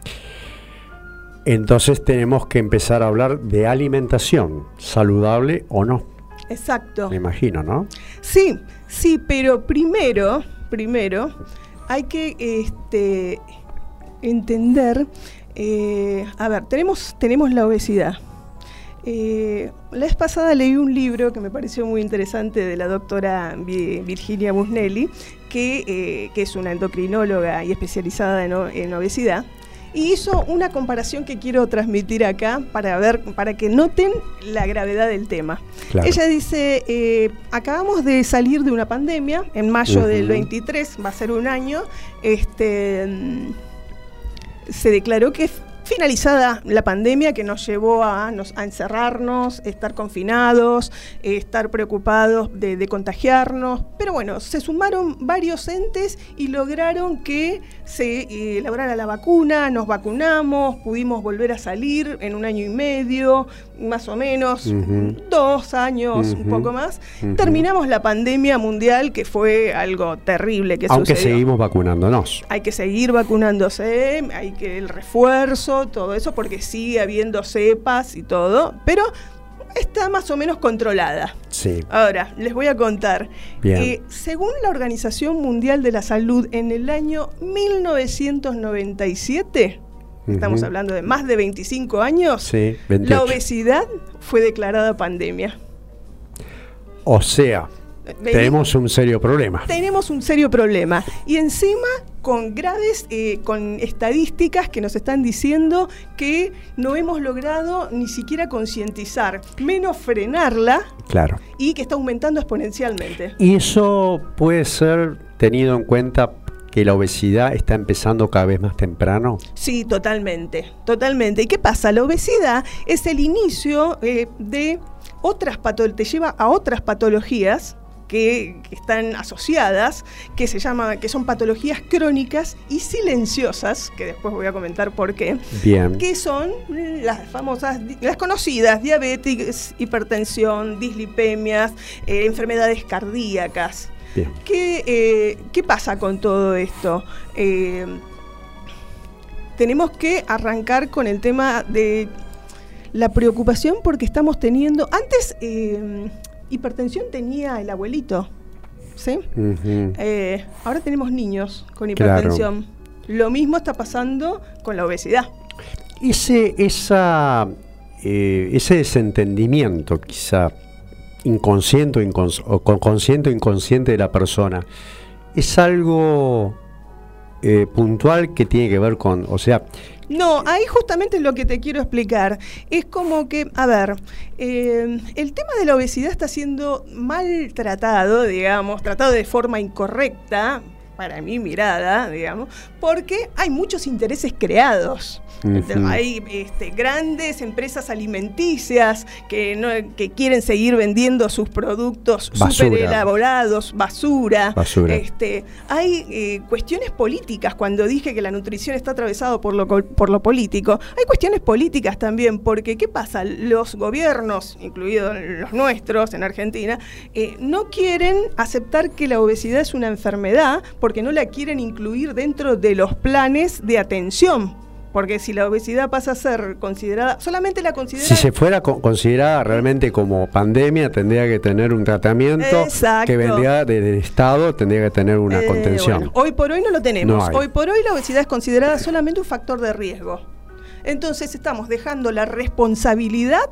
Entonces tenemos que empezar a hablar de alimentación, saludable o no. Exacto. Me imagino, ¿no? Sí, sí, pero primero, primero hay que este, entender, eh, a ver, tenemos, tenemos la obesidad. Eh, la vez pasada leí un libro que me pareció muy interesante de la doctora Virginia Busnelli, que, eh, que es una endocrinóloga y especializada en, en obesidad. Y hizo una comparación que quiero transmitir acá para ver, para que noten la gravedad del tema. Claro. Ella dice, eh, acabamos de salir de una pandemia, en mayo uh-huh. del veintitrés, va a ser un año, este, se declaró que finalizada la pandemia, que nos llevó a, nos, a encerrarnos, estar confinados, eh, estar preocupados de, de contagiarnos, pero bueno, se sumaron varios entes y lograron que se eh, elaborara la vacuna, nos vacunamos, pudimos volver a salir en un año y medio, más o menos, uh-huh. dos años, uh-huh. un poco más. Uh-huh. Terminamos la pandemia mundial, que fue algo terrible que Aunque sucedió. seguimos vacunándonos. Hay que seguir vacunándose, hay que el refuerzo, todo eso, porque sigue habiendo cepas y todo, pero está más o menos controlada. Sí. Ahora, les voy a contar. Bien. Eh, según la Organización Mundial de la Salud, en el año mil novecientos noventa y siete, uh-huh. estamos hablando de más de veinticinco años, sí, veintiocho. La obesidad fue declarada pandemia. O sea, tenemos un serio problema. Tenemos un serio problema. Y encima con graves, eh, con estadísticas que nos están diciendo que no hemos logrado ni siquiera concientizar, menos frenarla. Claro. Y que está aumentando exponencialmente. Y eso puede ser tenido en cuenta que la obesidad está empezando cada vez más temprano. Sí, totalmente, totalmente. ¿Y qué pasa? La obesidad es el inicio eh, de otras patologías, te lleva a otras patologías que, que están asociadas, que se llama, que son patologías crónicas y silenciosas, que después voy a comentar por qué. Bien. Que son las famosas, las conocidas, diabetes, hipertensión, dislipemias, eh, enfermedades cardíacas. Bien. ¿Qué, eh, ¿Qué pasa con todo esto? Eh, tenemos que arrancar con el tema de la preocupación porque estamos teniendo... Antes, eh, hipertensión tenía el abuelito, ¿sí? Uh-huh. Eh, ahora tenemos niños con hipertensión. Claro. Lo mismo está pasando con la obesidad. Ese, esa, eh, ese desentendimiento, quizá, inconsciente o, incons- o consciente o inconsciente de la persona, es algo eh, puntual que tiene que ver con, o sea... No, ahí justamente es lo que te quiero explicar. Es como que, a ver, eh, el tema de la obesidad está siendo maltratado, digamos, tratado de forma incorrecta, para mi mirada, digamos, porque hay muchos intereses creados. Uh-huh. Hay este, grandes empresas alimenticias que, no, que quieren seguir vendiendo sus productos súper elaborados, basura. basura. Este, hay eh, cuestiones políticas. Cuando dije que la nutrición está atravesada por lo, por lo político, hay cuestiones políticas también, porque ¿qué pasa? Los gobiernos, incluidos los nuestros en Argentina, eh, no quieren aceptar que la obesidad es una enfermedad porque no la quieren incluir dentro de los planes de atención. Porque si la obesidad pasa a ser considerada, solamente la consideran... Si se fuera co- considerada realmente como pandemia, tendría que tener un tratamiento. Exacto. Que vendría del Estado, tendría que tener una eh, contención. Bueno, hoy por hoy no lo tenemos. No hoy por hoy la obesidad es considerada solamente un factor de riesgo. Entonces estamos dejando la responsabilidad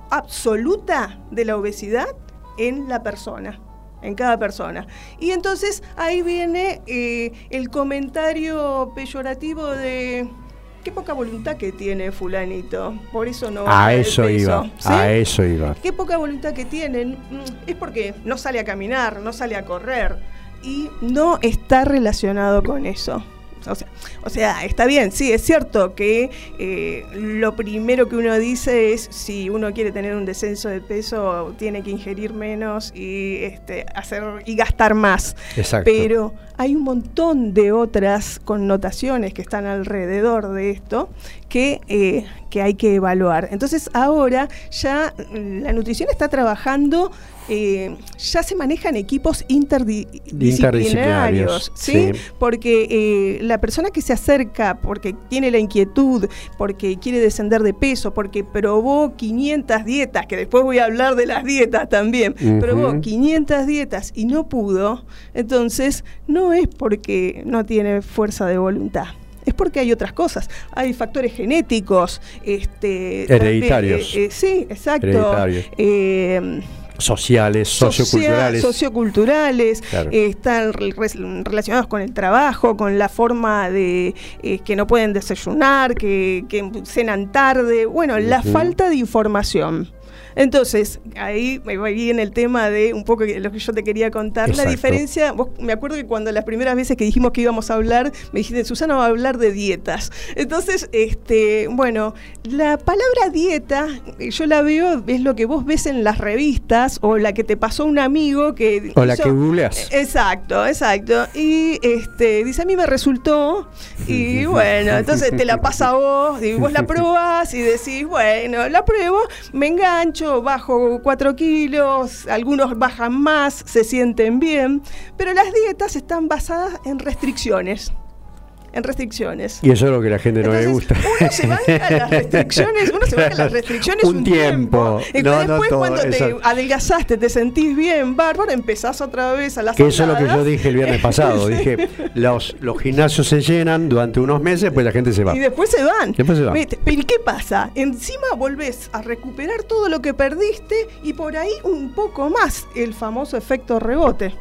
absoluta de la obesidad en la persona. En cada persona. Y entonces ahí viene eh, el comentario peyorativo de... Qué poca voluntad que tiene fulanito, por eso no a eso iba, ¿sí? A eso iba. Qué poca voluntad que tienen, es porque no sale a caminar, no sale a correr y no está relacionado con eso. O sea, o sea, está bien, sí, es cierto que eh, lo primero que uno dice es si uno quiere tener un descenso de peso tiene que ingerir menos y este, hacer y gastar más. Exacto. Pero hay un montón de otras connotaciones que están alrededor de esto que, eh, que hay que evaluar. Entonces ahora ya la nutrición está trabajando. Eh, ya se manejan equipos interdisciplinarios, interdisciplinarios ¿sí? Sí. Porque eh, la persona que se acerca porque tiene la inquietud, porque quiere descender de peso, porque probó quinientas dietas, que después voy a hablar de las dietas también, uh-huh. probó quinientas dietas y no pudo, entonces no es porque no tiene fuerza de voluntad. Es porque hay otras cosas, hay factores genéticos, este, hereditarios. También, eh, eh, sí, exacto. Hereditarios. Eh, sociales, socioculturales. Social, socioculturales, claro. eh, están re, relacionados con el trabajo, con la forma de eh, que no pueden desayunar, que, que cenan tarde, bueno, uh-huh. la falta de información. Entonces, ahí me voy en el tema de un poco lo que yo te quería contar. Exacto. La diferencia, vos, me acuerdo que cuando las primeras veces que dijimos que íbamos a hablar, me dijiste, Susana va a hablar de dietas. Entonces, este, bueno, la palabra dieta, yo la veo, es lo que vos ves en las revistas o la que te pasó un amigo que... O hizo, la que googleás. Exacto, exacto. Y este, dice, a mí me resultó, y bueno, entonces te la pasa a vos, y vos la probás y decís, bueno, la pruebo, me engancho, bajo cuatro kilos, algunos bajan más, se sienten bien, pero las dietas están basadas en restricciones. En restricciones. Y eso es lo que a la gente Entonces, no le gusta. Uno se banca las restricciones, uno se banca las restricciones un, un tiempo. tiempo. Y no, después no cuando eso. te adelgazaste, te sentís bien, bárbaro, empezás otra vez a las Que eso es lo que yo dije el viernes pasado. Dije, los, los gimnasios se llenan durante unos meses, pues la gente se va. Y después se van. Después se van. Pero ¿qué pasa? Encima volvés a recuperar todo lo que perdiste y por ahí un poco más, el famoso efecto rebote.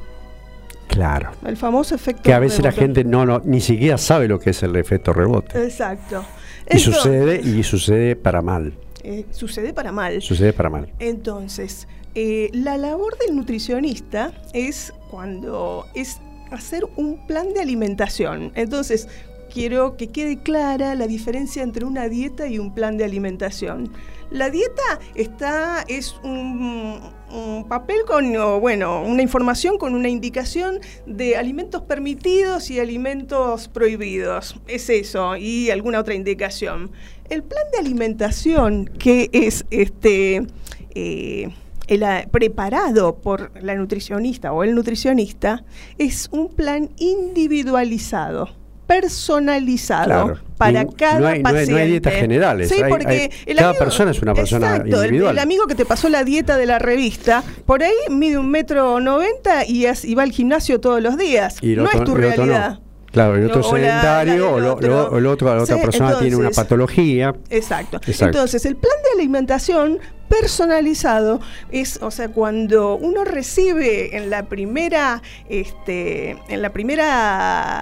Claro. El famoso efecto que a veces rebote. La gente no, no ni siquiera sabe lo que es el efecto rebote. Exacto. Y Entonces, sucede y sucede para mal. Eh, sucede para mal. Sucede para mal. Entonces, eh, la labor del nutricionista es cuando es hacer un plan de alimentación. Entonces, quiero que quede clara la diferencia entre una dieta y un plan de alimentación. La dieta está es un, un papel con, o bueno, una información con una indicación de alimentos permitidos y alimentos prohibidos. Es eso, y alguna otra indicación. El plan de alimentación, que es este eh, el, preparado por la nutricionista o el nutricionista, es un plan individualizado, personalizado, claro, para Ning- cada no hay, paciente. No hay, no hay dietas generales. Sí, hay, porque hay, el cada amigo, persona es una persona exacto, individual. El, el amigo que te pasó la dieta de la revista, por ahí mide un metro noventa y, es, y va al gimnasio todos los días. Y no otro, es tu realidad. No. Claro, el otro no, sedentario o, la, o, lo, o el otro, la otra sí, persona entonces, tiene una patología. Exacto. exacto. Entonces, el plan de alimentación personalizado es, o sea, cuando uno recibe en la primera, este, en la primera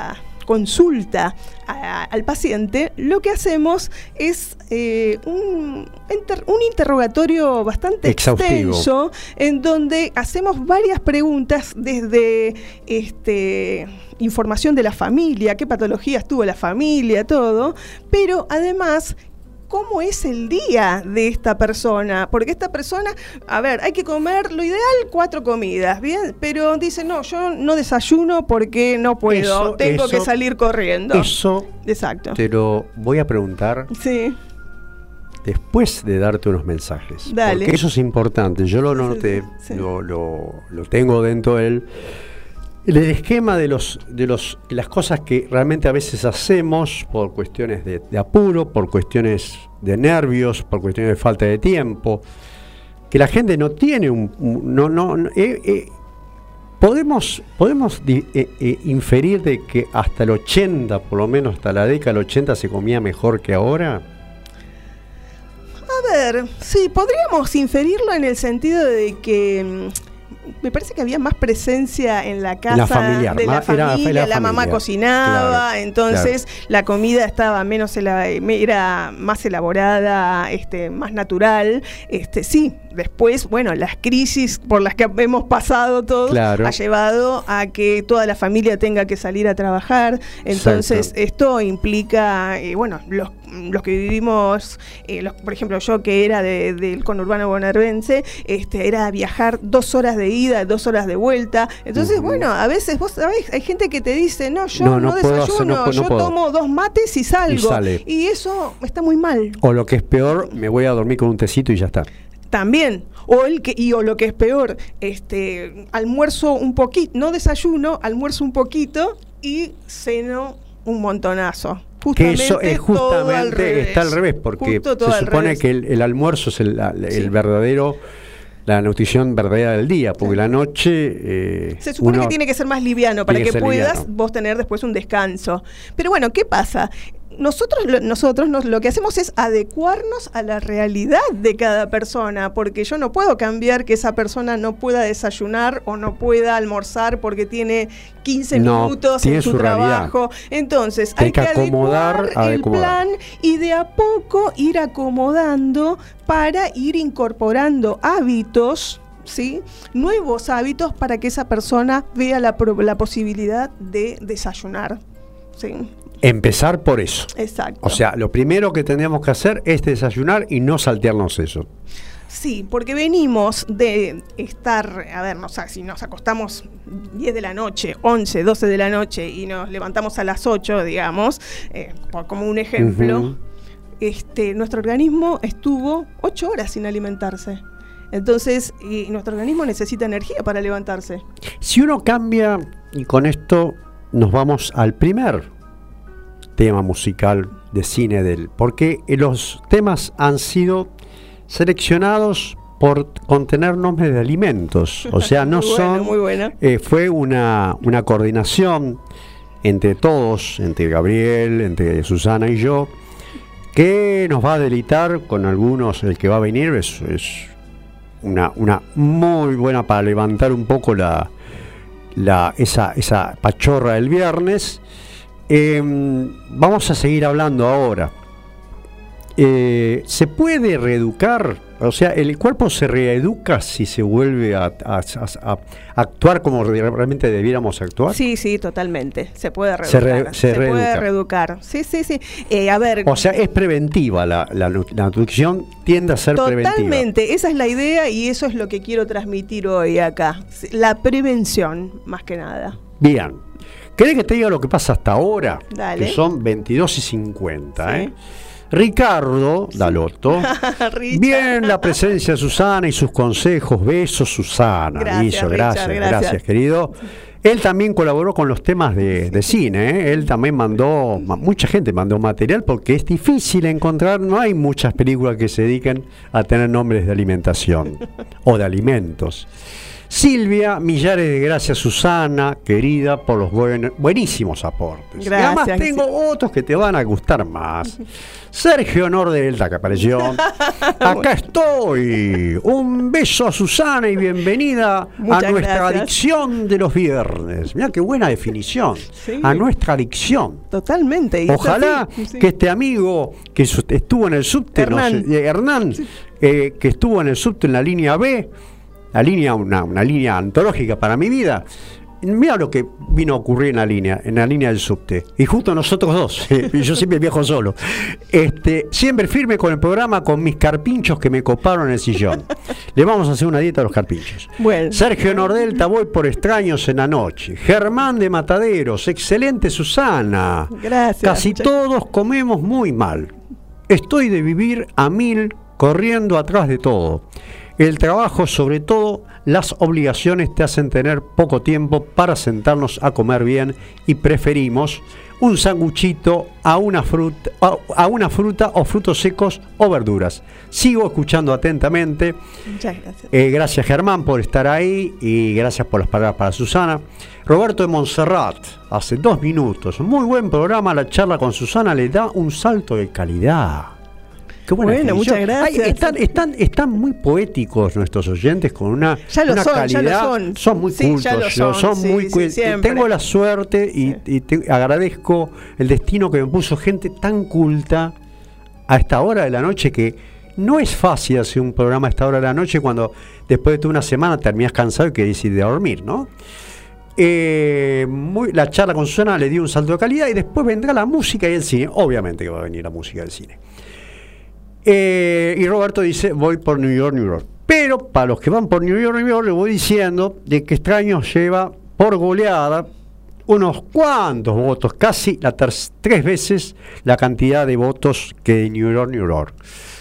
consulta a, al paciente, lo que hacemos es eh, un, inter, un interrogatorio bastante exhaustivo, extenso, en donde hacemos varias preguntas desde este, información de la familia, qué patologías tuvo la familia, todo, pero además cómo es el día de esta persona, porque esta persona, a ver, hay que comer, lo ideal, cuatro comidas, ¿bien? Pero dice, no, yo no desayuno porque no puedo, eso, tengo eso, que salir corriendo. Eso exacto. Te lo voy a preguntar sí. después de darte unos mensajes. Dale. Porque eso es importante, yo lo noté, sí, sí. Lo, lo, lo tengo dentro de él. El esquema de los de los las cosas que realmente a veces hacemos por cuestiones de, de apuro, por cuestiones de nervios, por cuestiones de falta de tiempo, que la gente no tiene un, un no no, no eh, eh, podemos podemos di, eh, eh, inferir de que hasta el ochenta, por lo menos hasta la década del ochenta se comía mejor que ahora. A ver, sí, podríamos inferirlo en el sentido de que me parece que había más presencia en la casa la familiar, de la era, familia, era la familiar. mamá cocinaba, claro, entonces claro. la comida estaba menos era más elaborada, este, más natural, este, sí. Después, bueno, las crisis por las que hemos pasado todos claro. ha llevado a que toda la familia tenga que salir a trabajar. Entonces, exacto. Esto implica, eh, bueno, los, los que vivimos, eh, los, por ejemplo, yo que era de, del conurbano bonaerense, este, era viajar dos horas de ida, dos horas de vuelta. Entonces, uh-huh. bueno, a veces vos sabés, hay gente que te dice, no, yo no, no, no desayuno, hacer, no, no yo puedo. tomo dos mates y salgo. Y sale. Y eso está muy mal. O lo que es peor, me voy a dormir con un tecito y ya está. También, o el que, y o lo que es peor, este, almuerzo un poquito, no desayuno, almuerzo un poquito y ceno un montonazo. Que eso es justamente al está al revés, porque se supone que el, el almuerzo es el, el sí. verdadero, la nutrición verdadera del día, porque sí. la noche eh, se supone que tiene que ser más liviano para que, que puedas liviano. vos tener después un descanso. Pero bueno, ¿qué pasa? Nosotros, nosotros nos, lo que hacemos es adecuarnos a la realidad de cada persona, porque yo no puedo cambiar que esa persona no pueda desayunar o no pueda almorzar porque tiene quince no, minutos en su, su trabajo. Entonces hay que, que acomodar el acomodar. plan y de a poco ir acomodando para ir incorporando hábitos, ¿sí? Nuevos hábitos para que esa persona vea la, la posibilidad de desayunar, ¿sí? Empezar por eso. Exacto. O sea, lo primero que tenemos que hacer es desayunar y no saltearnos eso. Sí, porque venimos de estar, a ver, no sé, si nos acostamos diez de la noche, once, doce de la noche y nos levantamos a las ocho, digamos, eh, por, como un ejemplo, uh-huh. este, nuestro organismo estuvo ocho horas sin alimentarse. Entonces, y nuestro organismo necesita energía para levantarse. Si uno cambia, y con esto nos vamos al primer tema musical de cine del, porque los temas han sido seleccionados por contener nombres de alimentos, o sea, no muy son bueno, muy bueno. Eh, fue una, una coordinación entre todos, entre Gabriel, entre Susana y yo, que nos va a deleitar con algunos. El que va a venir es, es una, una muy buena para levantar un poco la, la esa, esa pachorra del viernes. Eh, vamos a seguir hablando ahora. Eh, ¿Se puede reeducar? O sea, ¿el cuerpo se reeduca si se vuelve a, a, a, a actuar como realmente debiéramos actuar? Sí, sí, totalmente. Se puede reeducar. Se, re, se, se reeduca. puede reeducar. Sí, sí, sí. Eh, a ver. O sea, es preventiva. La, la, la nutrición tiende a ser totalmente. preventiva. Totalmente. Esa es la idea y eso es lo que quiero transmitir hoy acá. La prevención, más que nada. Bien. ¿Querés que te diga lo que pasa hasta ahora? Dale. Que son veintidós y cincuenta, sí. ¿eh? Ricardo Dalotto. Bien la presencia de Susana y sus consejos. Besos, Susana. Gracias, Hizo, Richard, gracias, gracias, gracias, querido. Él también colaboró con los temas de, de cine, ¿eh? Él también mandó, mucha gente mandó material porque es difícil encontrar, no hay muchas películas que se dediquen a tener nombres de alimentación o de alimentos. Silvia, millares de gracias, Susana, querida, por los buen, buenísimos aportes. Gracias. Y además tengo otros que te van a gustar más. Sergio Honor de Delta, que apareció. Acá estoy. Un beso a Susana y bienvenida Muchas a nuestra gracias. adicción de los viernes. Mirá qué buena definición. Sí. A nuestra adicción. Totalmente. y es Ojalá así, sí. que este amigo que su- estuvo en el subte, no Hernán. sé, eh, Hernán, eh, que estuvo en el subte en la línea B, la línea, una, una línea antológica para mi vida. Mira lo que vino a ocurrir en la línea, en la línea del subte. Y justo nosotros dos, y yo siempre viajo solo. Este, siempre firme con el programa, con mis carpinchos que me coparon en el sillón. Le vamos a hacer una dieta a los carpinchos. Bueno. Sergio Nordelta, voy por extraños en la noche. Germán de Mataderos, excelente Susana. Gracias. Casi muchas- todos comemos muy mal. Estoy de vivir a mil, corriendo atrás de todo. El trabajo, sobre todo, las obligaciones te hacen tener poco tiempo para sentarnos a comer bien y preferimos un sanguchito a una fruta, a, a una fruta o frutos secos o verduras. Sigo escuchando atentamente. Muchas gracias. Eh, gracias Germán por estar ahí y gracias por las palabras para Susana. Roberto de Montserrat, hace dos minutos. Muy buen programa, la charla con Susana le da un salto de calidad. Qué buena Bueno, definición. muchas gracias. Ay, están, están, están muy poéticos nuestros oyentes con una, Ya lo una son, ya calidad. lo son. muy Sí, cultos, ya lo son, son sí, muy sí, cu- siempre. Tengo la suerte y, Sí. y te agradezco el destino que me puso gente tan culta a esta hora de la noche, que no es fácil hacer un programa a esta hora de la noche cuando después de toda una semana terminas cansado y querés ir a dormir, ¿no? Eh, muy, la charla con Susana le dio un salto de calidad y después vendrá la música y el cine. Obviamente que va a venir la música del cine. Eh, y Roberto dice, voy por New York, New York. Pero para los que van por New York, New York, le voy diciendo de que Extraños lleva por goleada unos cuantos votos, casi la ter- tres veces la cantidad de votos que New York, New York.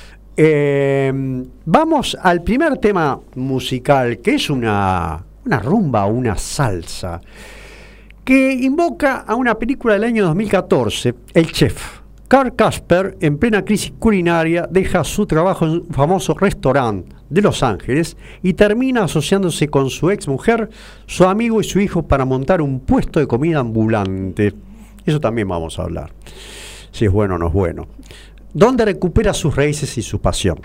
Eh, vamos al primer tema musical, que es una, una rumba, una salsa, que invoca a una película del año dos mil catorce, El Chef. Carl Casper, en plena crisis culinaria, deja su trabajo en un famoso restaurante de Los Ángeles y termina asociándose con su ex mujer, su amigo y su hijo para montar un puesto de comida ambulante. Eso también vamos a hablar, si es bueno o no es bueno. Donde recupera sus raíces y su pasión.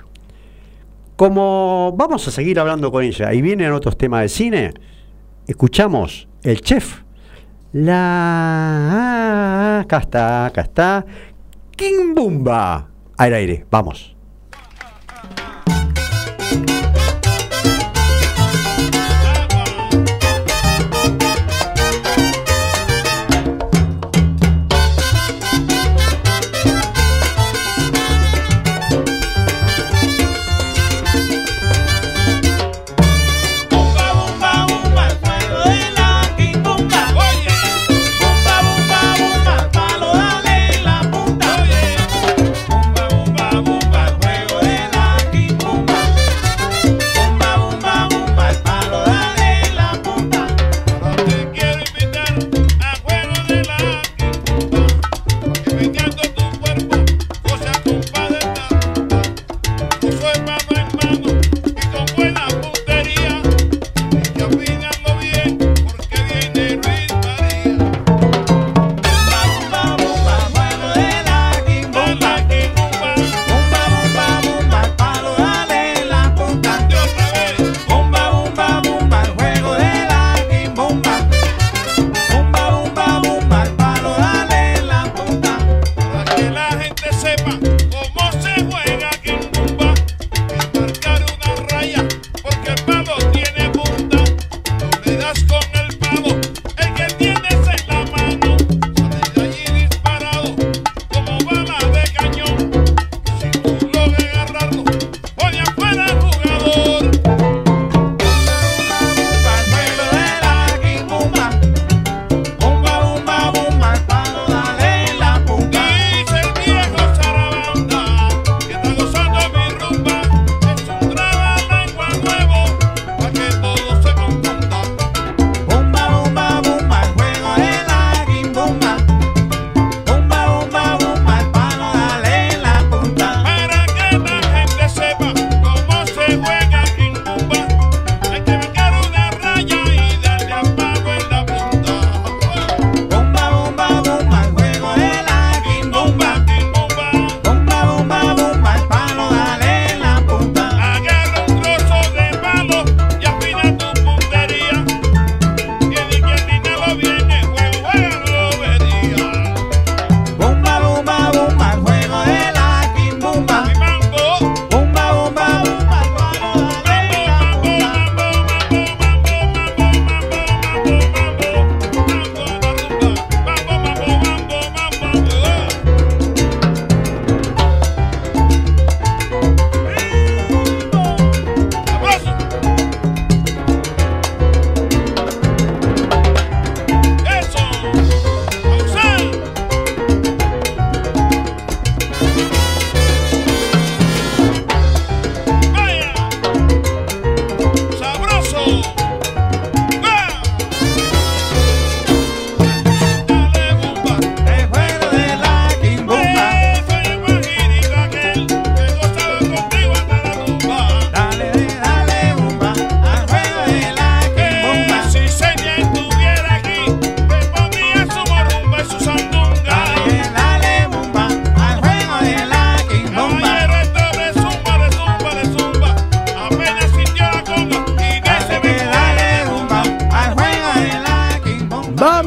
Como vamos a seguir hablando con ella y vienen otros temas de cine, escuchamos El Chef. La... Acá está, acá está. King Bumba. Al aire, vamos. Dice el viejo Sarabanda.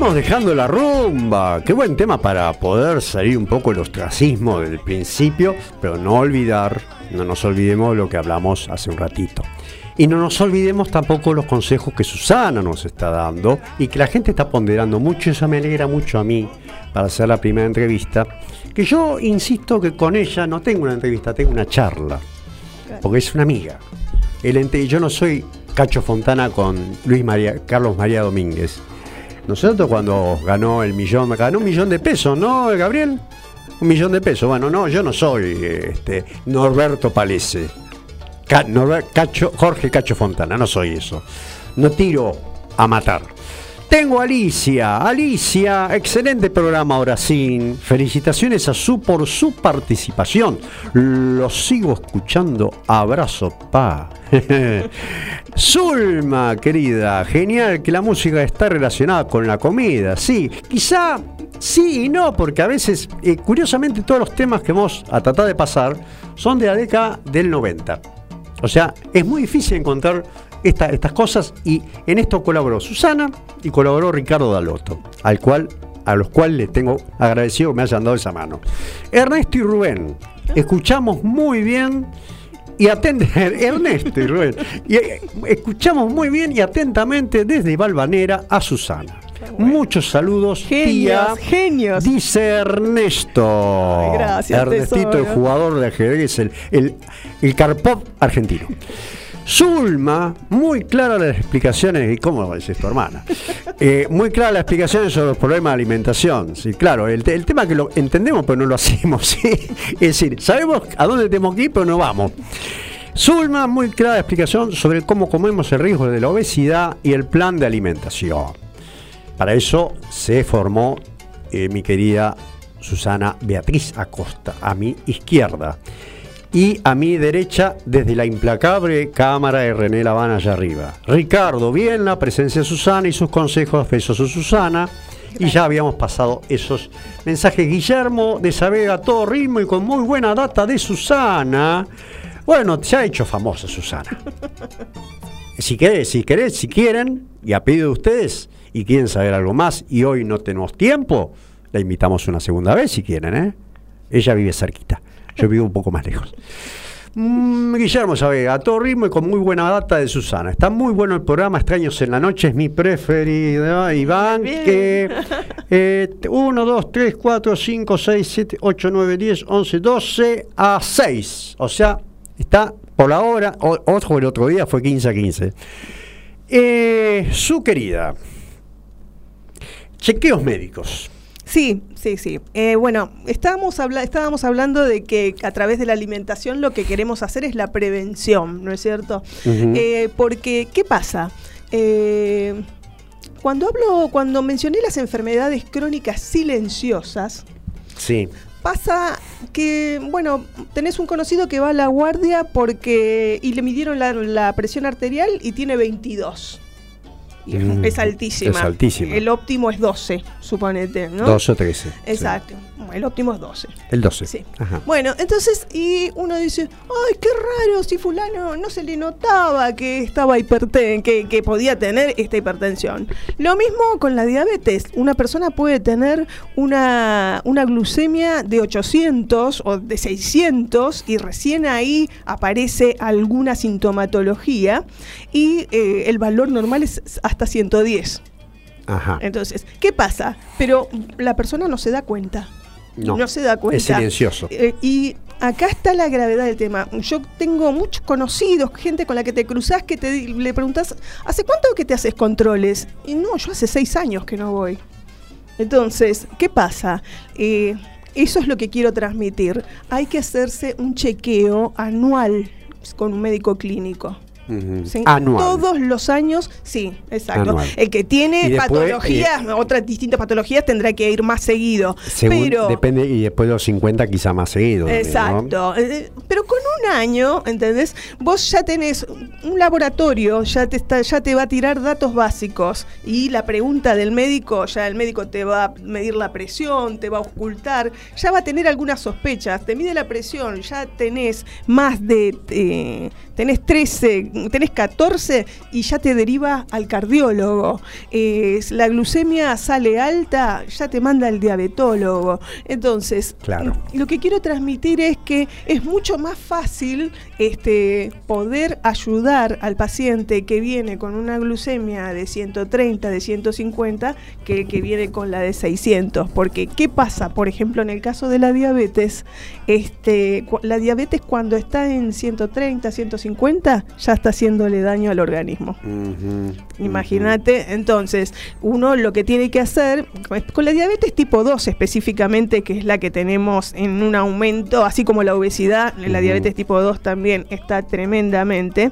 Seguimos dejando la rumba. Qué buen tema para poder salir un poco del ostracismo del principio, pero no olvidar, no nos olvidemos lo que hablamos hace un ratito. Y no nos olvidemos tampoco los consejos que Susana nos está dando y que la gente está ponderando mucho. Eso me alegra mucho a mí para hacer la primera entrevista. Que yo insisto que con ella no tengo una entrevista, tengo una charla. Porque es una amiga. El ente, yo no soy Cacho Fontana con Luis María, Carlos María Domínguez. Nosotros cuando ganó el millón, ganó un millón de pesos, ¿no, Gabriel? Un millón de pesos. Bueno, no, yo no soy este, Norberto Palese. Ca, Norbert, Cacho, Jorge Cacho Fontana, no soy eso. No tiro a matar. Tengo a Alicia. Alicia, excelente programa ahora sí. Felicitaciones a su por su participación. Lo sigo escuchando. Abrazo, pa. Zulma, querida, genial que la música está relacionada con la comida. Sí, quizá sí y no, porque a veces, eh, curiosamente, todos los temas que vamos a tratar de pasar son de la década del noventa. O sea, es muy difícil encontrar esta, estas cosas, y en esto colaboró Susana y colaboró Ricardo Dalotto, al cual, a los cuales les tengo agradecido que me hayan dado esa mano. Ernesto y Rubén, escuchamos muy bien y atentamente, Ernesto y Rubén, y, eh, escuchamos muy bien y atentamente desde Valvanera a Susana. Bueno. Muchos saludos, genios, tía. Genios. Dice Ernesto. Ay, gracias, Ernestito, tesoro. El jugador de ajedrez, el, el, el Karpov argentino. Zulma, muy clara las explicaciones, y cómo va a decir tu hermana, eh, muy claras las explicaciones sobre los problemas de alimentación. Sí, claro, el, el tema que lo entendemos pero no lo hacemos, ¿sí? Es decir, sabemos a dónde tenemos que ir pero no vamos. Zulma, muy clara explicación sobre cómo comemos, el riesgo de la obesidad y el plan de alimentación. Para eso se formó eh, mi querida Susana Beatriz Acosta, a mi izquierda. Y a mi derecha, desde la implacable cámara de René Lavana allá arriba. Ricardo, bien, la presencia de Susana y sus consejos. Besos a Susana. Gracias. Y ya habíamos pasado esos mensajes. Guillermo de Saavedra, a todo ritmo y con muy buena data de Susana. Bueno, se ha hecho famosa Susana. Si querés, si querés, si quieren, y a pedido de ustedes, y quieren saber algo más, y hoy no tenemos tiempo, la invitamos una segunda vez si quieren, ¿eh? Ella vive cerquita. Yo vivo un poco más lejos. Mm, Guillermo Saavedra, a todo ritmo y con muy buena data de Susana. Está muy bueno el programa. Extraños en la noche es mi preferido. Iván, que eh, uno, dos, tres, cuatro, cinco, seis, siete, ocho, nueve, diez, once, doce a seis. O sea, está por la hora. O, ojo, el otro día fue quince a quince. Eh, su querida. Chequeos médicos. Sí, sí, sí. Eh, bueno, estábamos, habla- estábamos hablando de que a través de la alimentación lo que queremos hacer es la prevención, ¿no es cierto? Uh-huh. Eh, porque, ¿qué pasa? Eh, cuando hablo, cuando mencioné las enfermedades crónicas silenciosas, sí. Pasa que, bueno, tenés un conocido que va a la guardia porque y le midieron la, la presión arterial y tiene veintidós. Mm, es altísima. Es altísima. El óptimo es doce, suponete, ¿no? doce o trece. Exacto. Sí. El óptimo es doce. El doce. Sí. Ajá. Bueno, entonces, y uno dice, ay, qué raro, si fulano no se le notaba que estaba hiperten que, que podía tener esta hipertensión. Lo mismo con la diabetes. Una persona puede tener una, una glucemia de ochocientos o de seiscientos y recién ahí aparece alguna sintomatología y eh, el valor normal es hasta ciento diez. Ajá. Entonces, ¿qué pasa? Pero la persona no se da cuenta. No, no se da cuenta. Es silencioso. Eh, y acá está la gravedad del tema. Yo tengo muchos conocidos, gente con la que te cruzás, que te le preguntás, ¿hace cuánto que te haces controles? Y no, yo hace seis años que no voy. Entonces, ¿qué pasa? Eh, eso es lo que quiero transmitir. Hay que hacerse un chequeo anual con un médico clínico. Uh-huh. ¿Sí? Anual. Todos los años, sí, exacto. Anual. El que tiene después, patologías, eh, otras distintas patologías, tendrá que ir más seguido. Según, pero, depende, y después de los cincuenta quizá más seguido. Exacto. ¿No? Eh, pero con un año, ¿entendés? Vos ya tenés un laboratorio ya te está, ya te va a tirar datos básicos y la pregunta del médico, ya el médico te va a medir la presión, te va a ocultar, ya va a tener algunas sospechas, te mide la presión, ya tenés más de, eh, tenés trece, tenés catorce y ya te deriva al cardiólogo. Eh, la glucemia sale alta, ya te manda al diabetólogo. Entonces, claro. lo que quiero transmitir es que es mucho más fácil este, poder ayudar al paciente que viene con una glucemia de ciento treinta, de ciento cincuenta, que el que viene con la de seiscientos. Porque, ¿qué pasa? Por ejemplo, en el caso de la diabetes, este, la diabetes cuando está en ciento treinta, ciento cincuenta, ya está haciéndole daño al organismo. Uh-huh, Imagínate, uh-huh. Entonces, uno lo que tiene que hacer, con la diabetes tipo dos específicamente, que es la que tenemos en un aumento, así como la obesidad, uh-huh. La diabetes tipo dos también está tremendamente,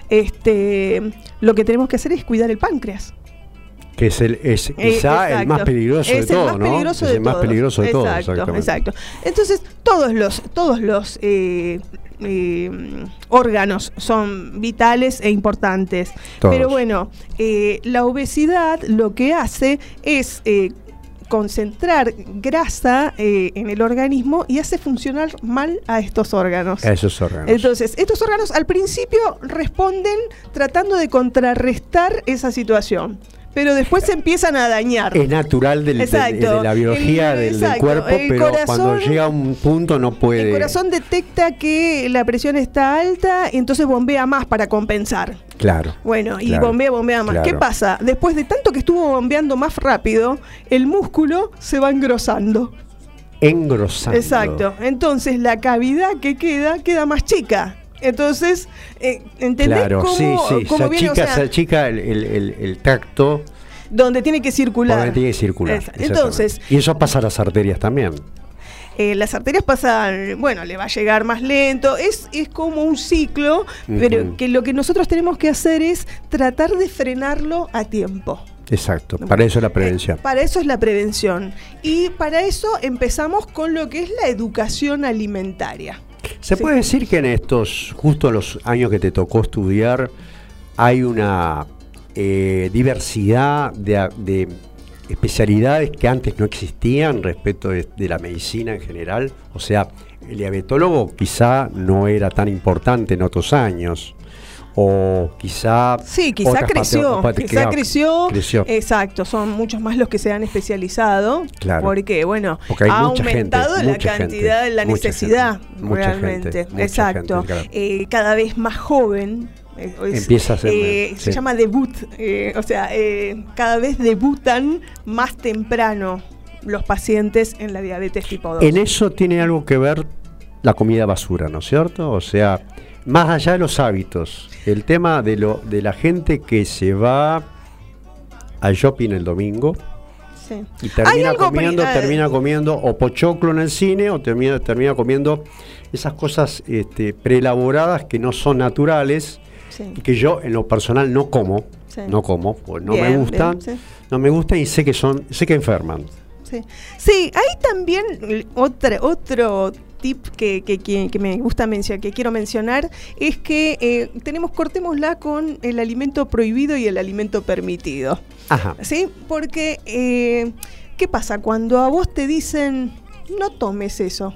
este, lo que tenemos que hacer es cuidar el páncreas. Que es, el, es quizá eh, el más peligroso es de todos, ¿no? Es el más peligroso de todos. Exacto, exacto. Entonces, todos los, todos los eh, eh, órganos son vitales e importantes. Todos. Pero bueno, eh, la obesidad lo que hace es eh, concentrar grasa eh, en el organismo y hace funcionar mal a estos órganos. A esos órganos. Entonces, estos órganos al principio responden tratando de contrarrestar esa situación, pero después se empiezan a dañar. Es natural del, de, de la biología el, del, del cuerpo, pero corazón, cuando llega a un punto no puede... El corazón detecta que la presión está alta y entonces bombea más para compensar. Claro. Bueno, y claro, bombea, bombea más. Claro. ¿Qué pasa? Después de tanto que estuvo bombeando más rápido, el músculo se va engrosando. Engrosando. Exacto. Entonces la cavidad que queda, queda más chica. Entonces, eh, ¿entendés claro, cómo, sí, sí. cómo se viene? Achica, O sea, se achica el, el, el, el tacto. Donde tiene que circular. Donde tiene que circular. Entonces, y eso pasa a las arterias también. Eh, las arterias pasan, bueno, le va a llegar más lento, es, es como un ciclo, uh-huh. Pero que lo que nosotros tenemos que hacer es tratar de frenarlo a tiempo. Exacto, para eso es la prevención. Eh, para eso es la prevención. Y para eso empezamos con lo que es la educación alimentaria. ¿Se sí. puede decir que en estos, justo los años que te tocó estudiar, hay una eh, diversidad de, de especialidades que antes no existían respecto de, de la medicina en general? O sea, el diabetólogo quizá no era tan importante en otros años. O quizá... Sí, quizá creció, pate- quizá pate- creció, creció. Exacto, son muchos más los que se han especializado, claro. Porque, bueno, porque ha mucha aumentado gente, la mucha cantidad, gente, la necesidad, mucha realmente, gente, mucha exacto, gente, claro. eh, cada vez más joven. Es, Empieza a ser eh, sí. Se llama debut, eh, o sea, eh, cada vez debutan más temprano los pacientes en la diabetes tipo dos. En eso tiene algo que ver la comida basura, ¿no es cierto? O sea, más allá de los hábitos, el tema de lo de la gente que se va al shopping el domingo, sí. Y termina comiendo, pri- termina comiendo o pochoclo en el cine o termina, termina comiendo esas cosas este, preelaboradas que no son naturales, sí. Y que yo en lo personal no como, sí. no como, pues no bien, me gustan, bien, sí. no me gustan y sé que son, sé que enferman. Sí, sí, hay también otra, otro tip que, que, que, que me gusta mencionar, que quiero mencionar, es que eh, tenemos, cortémosla con el alimento prohibido y el alimento permitido. Ajá. ¿Sí? Porque, eh, ¿qué pasa? Cuando a vos te dicen, no tomes eso.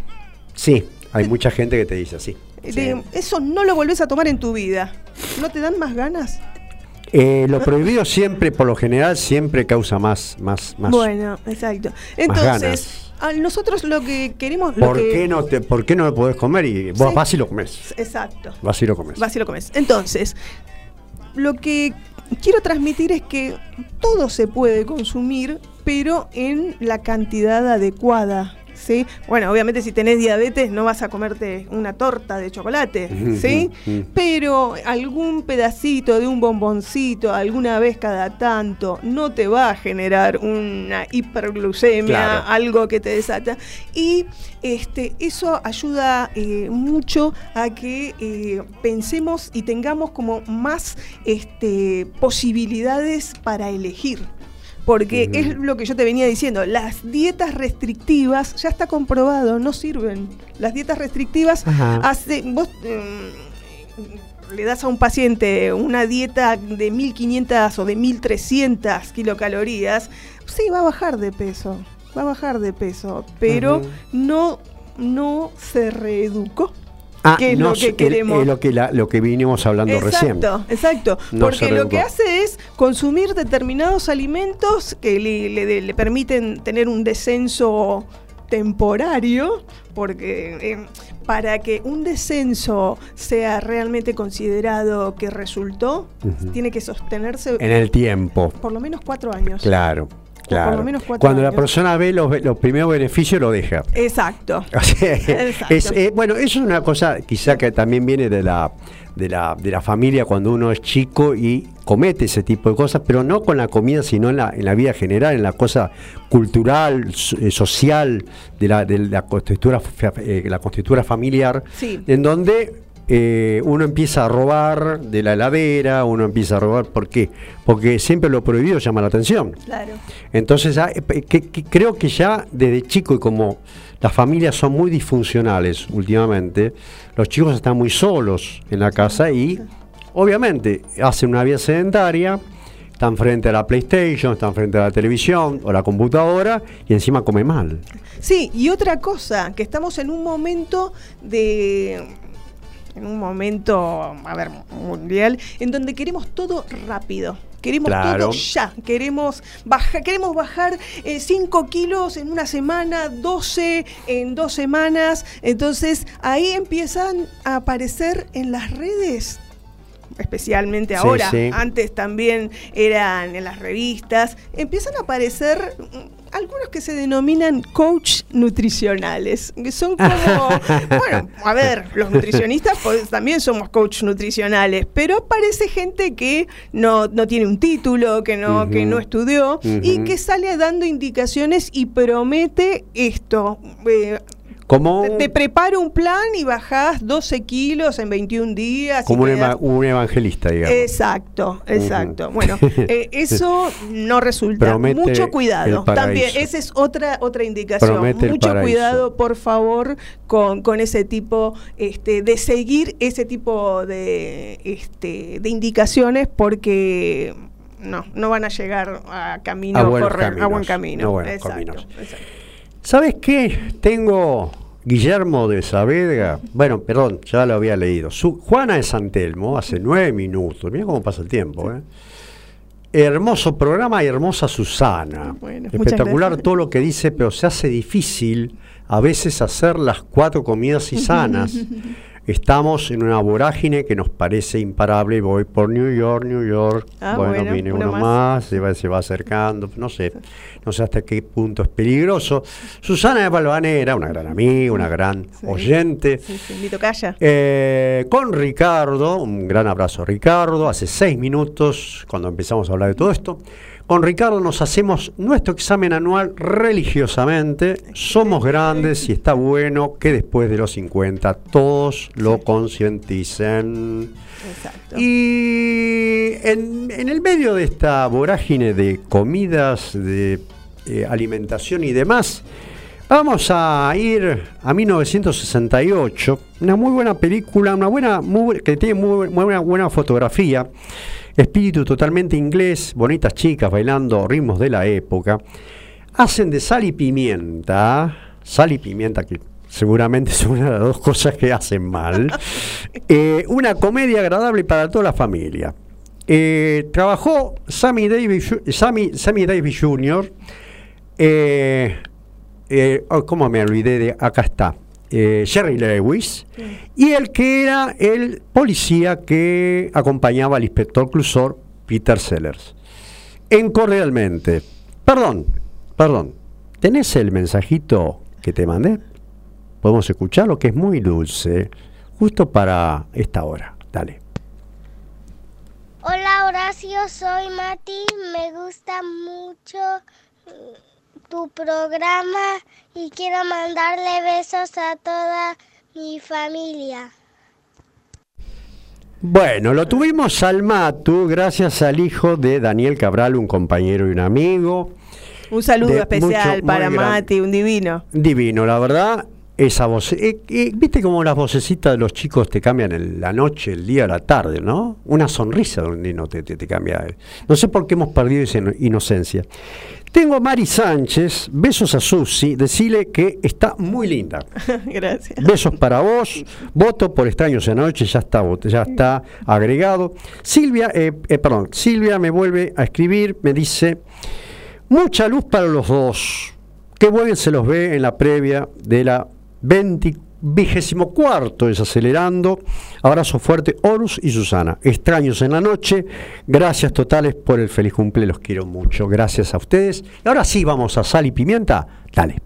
Sí, hay mucha gente que te dice así. De, sí. Eso no lo volvés a tomar en tu vida. ¿No te dan más ganas? Eh, lo prohibido siempre, por lo general, siempre causa más, más, más. Bueno, exacto. Entonces, a nosotros lo que queremos. Lo ¿Por que qué no te, por qué no lo podés comer y vos sí. vas y lo comes? Exacto. Vas y lo comes. Vas y lo comes. Entonces, lo que quiero transmitir es que todo se puede consumir, pero en la cantidad adecuada. ¿Sí? Bueno, obviamente si tenés diabetes no vas a comerte una torta de chocolate, ¿sí? Pero algún pedacito de un bomboncito alguna vez cada tanto no te va a generar una hiperglucemia, claro. Algo que te desata. Y este, eso ayuda eh, mucho a que eh, pensemos y tengamos como más este, posibilidades para elegir. Porque uh-huh. es lo que yo te venía diciendo, las dietas restrictivas, ya está comprobado, no sirven. Las dietas restrictivas, hace, vos, eh, le das a un paciente una dieta de mil quinientas o de mil trescientas kilocalorías, sí, va a bajar de peso, va a bajar de peso, pero uh-huh. no, no se reeducó. Ah, que es no, lo que el, queremos. Es lo que, la, lo que vinimos hablando exacto, recién. Exacto, exacto. No porque lo que hace es consumir determinados alimentos que le, le, le permiten tener un descenso temporario, porque eh, para que un descenso sea realmente considerado que resultó, uh-huh. tiene que sostenerse en el tiempo. Por lo menos cuatro años. Claro. Claro. Por lo menos cuatro Cuando años. La persona ve los, los primeros beneficios lo deja. Exacto. O sea, Exacto. Es, eh, bueno, eso es una cosa quizá que también viene de la, de la de la familia cuando uno es chico y comete ese tipo de cosas, pero no con la comida, sino en la, en la vida general, en la cosa cultural, eh, social, de la, de la constitución eh, la constitución familiar, sí. en donde Eh, uno empieza a robar de la heladera, uno empieza a robar, ¿por qué? Porque siempre lo prohibido llama la atención. Claro. Entonces ya, que, que creo que ya desde chico, y como las familias son muy disfuncionales últimamente, los chicos están muy solos en la casa y obviamente hacen una vida sedentaria, están frente a la PlayStation, están frente a la televisión o la computadora y encima comen mal. Sí, y otra cosa, que estamos en un momento de... en un momento, a ver, mundial, en donde queremos todo rápido. Queremos claro. todo ya. Queremos bajar, queremos bajar cinco eh, kilos en una semana, doce en dos semanas. Entonces, ahí empiezan a aparecer en las redes, especialmente ahora, sí, sí. antes también eran en las revistas, empiezan a aparecer algunos que se denominan coach nutricionales, que son como, bueno, a ver, los nutricionistas pues, también somos coach nutricionales, pero aparece gente que no, no tiene un título, que no, uh-huh. que no estudió, uh-huh. y que sale dando indicaciones y promete esto, eh, Como te, te preparo un plan y bajás doce kilos en veintiún días. Como un, quedas... eva- un evangelista, digamos. Exacto, exacto. Uh-huh. Bueno, eh, eso no resulta. Promete Mucho cuidado. También, esa es otra otra indicación. Promete Mucho cuidado, por favor, con, con ese tipo, este, de seguir ese tipo de, este, de indicaciones, porque no, no van a llegar a camino, a, correr, caminos, a buen camino. No buenos exacto, caminos. Exacto. ¿Sabes qué? Tengo Guillermo de Saavedra, bueno, perdón, ya lo había leído. Su, Juana de San Telmo, hace nueve minutos, mira cómo pasa el tiempo, ¿eh? Hermoso programa y hermosa Susana. Bueno, espectacular todo lo que dice, pero se hace difícil a veces hacer las cuatro comidas y sanas. Estamos en una vorágine que nos parece imparable. Voy por New York, New York. Ah, bueno, bueno, viene uno uno más. más, se va, se va acercando. No sé, no sé hasta qué punto es peligroso. Susana de Valvanera, una gran amiga, una gran sí. oyente. Sí, sí, mi tocaya. Eh, con Ricardo, un gran abrazo a Ricardo. Hace seis minutos, cuando empezamos a hablar de todo esto, con Ricardo nos hacemos nuestro examen anual religiosamente. Somos grandes y está bueno que después de los cincuenta todos lo concienticen. Exacto. Y en, en el medio de esta vorágine de comidas, de eh, alimentación y demás, vamos a ir a mil novecientos sesenta y ocho, una muy buena película, una buena, muy, que tiene muy, muy buena, buena fotografía. Espíritu totalmente inglés, bonitas chicas bailando ritmos de la época. Hacen de Sal y Pimienta, Sal y Pimienta, que seguramente son una de las dos cosas que hacen mal, eh, una comedia agradable para toda la familia. Eh, trabajó Sammy Davis, Sammy, Sammy Davis junior Eh, eh, oh, ¿Cómo me olvidé de? Acá está. Eh, Jerry Lewis, sí. Y el que era el policía que acompañaba al inspector Clouseau, Peter Sellers. En Cordialmente. Perdón, perdón. ¿Tenés el mensajito que te mandé? Podemos escucharlo, que es muy dulce, justo para esta hora. Dale. Hola Horacio, soy Mati, me gusta mucho tu programa y quiero mandarle besos a toda mi familia. Bueno, lo tuvimos al Matu gracias al hijo de Daniel Cabral, un compañero y un amigo. Un saludo de especial mucho, para gran, Mati, un divino. Divino, la verdad. esa voz. Eh, eh, ¿Viste cómo las vocecitas de los chicos te cambian el, la noche, el día, la tarde, ¿no? Una sonrisa de un niño te, te, te cambia. No sé por qué hemos perdido esa inocencia. Tengo a Mari Sánchez, besos a Susi, decirle que está muy linda. Gracias. Besos para vos, voto por Extraños Anoche, ya está, ya está agregado. Silvia, eh, eh, perdón, Silvia me vuelve a escribir, me dice, mucha luz para los dos, qué bueno se los ve en la previa de la vigésimo cuarto Desacelerando. Abrazo fuerte, Horus y Susana. Extraños en la Noche. Gracias totales por el feliz cumple. Los quiero mucho. Gracias a ustedes. Y ahora sí, vamos a Sal y Pimienta. Dale.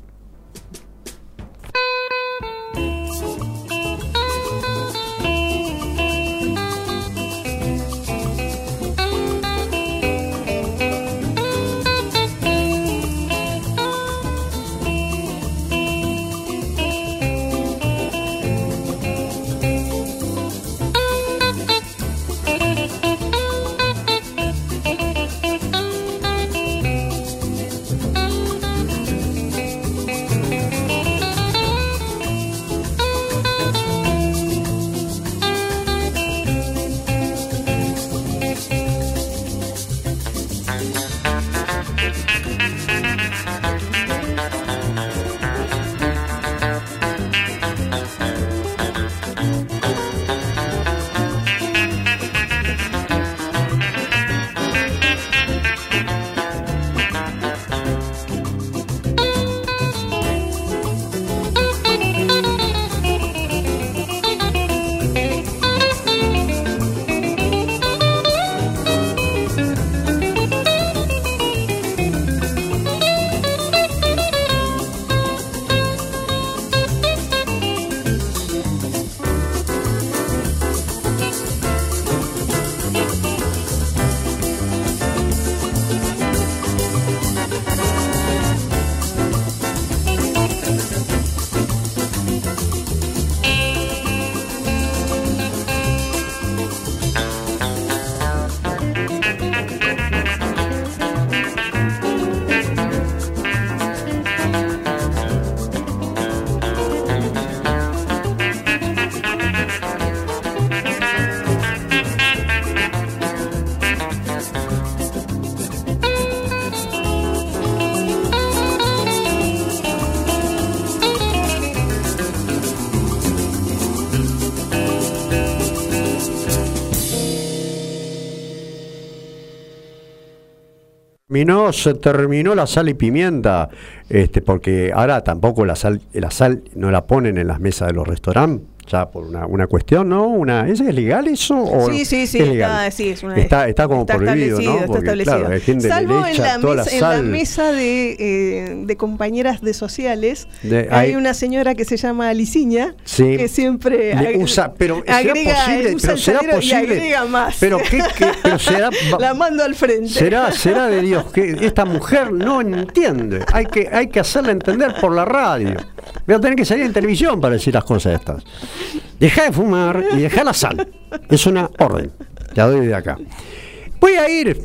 Terminó, se terminó la sal y pimienta, este, porque ahora tampoco la sal, la sal no la ponen en las mesas de los restaurantes, ya por una, una cuestión, ¿no? Una, ¿es legal eso? O sí, sí, sí, es legal? Está, sí, es una, está, está como está prohibido, ¿no? Está Porque, establecido. Claro, hay gente Salvo le en, echa la toda mesa, la sal. en la mesa de, eh, de compañeras de sociales, De, hay, hay una señora que se llama Aliciña, sí, que siempre le usa, pero agrega, ¿será posible? usa Pero el será salero posible. y agrega más. Pero qué, qué, pero será, la mando al frente. Será, será de Dios que esta mujer no entiende. Hay que, hay que hacerla entender por la radio. Voy a tener que salir en televisión para decir las cosas estas. Deja de fumar y deja la sal. Es una orden. La doy de acá. Voy a ir,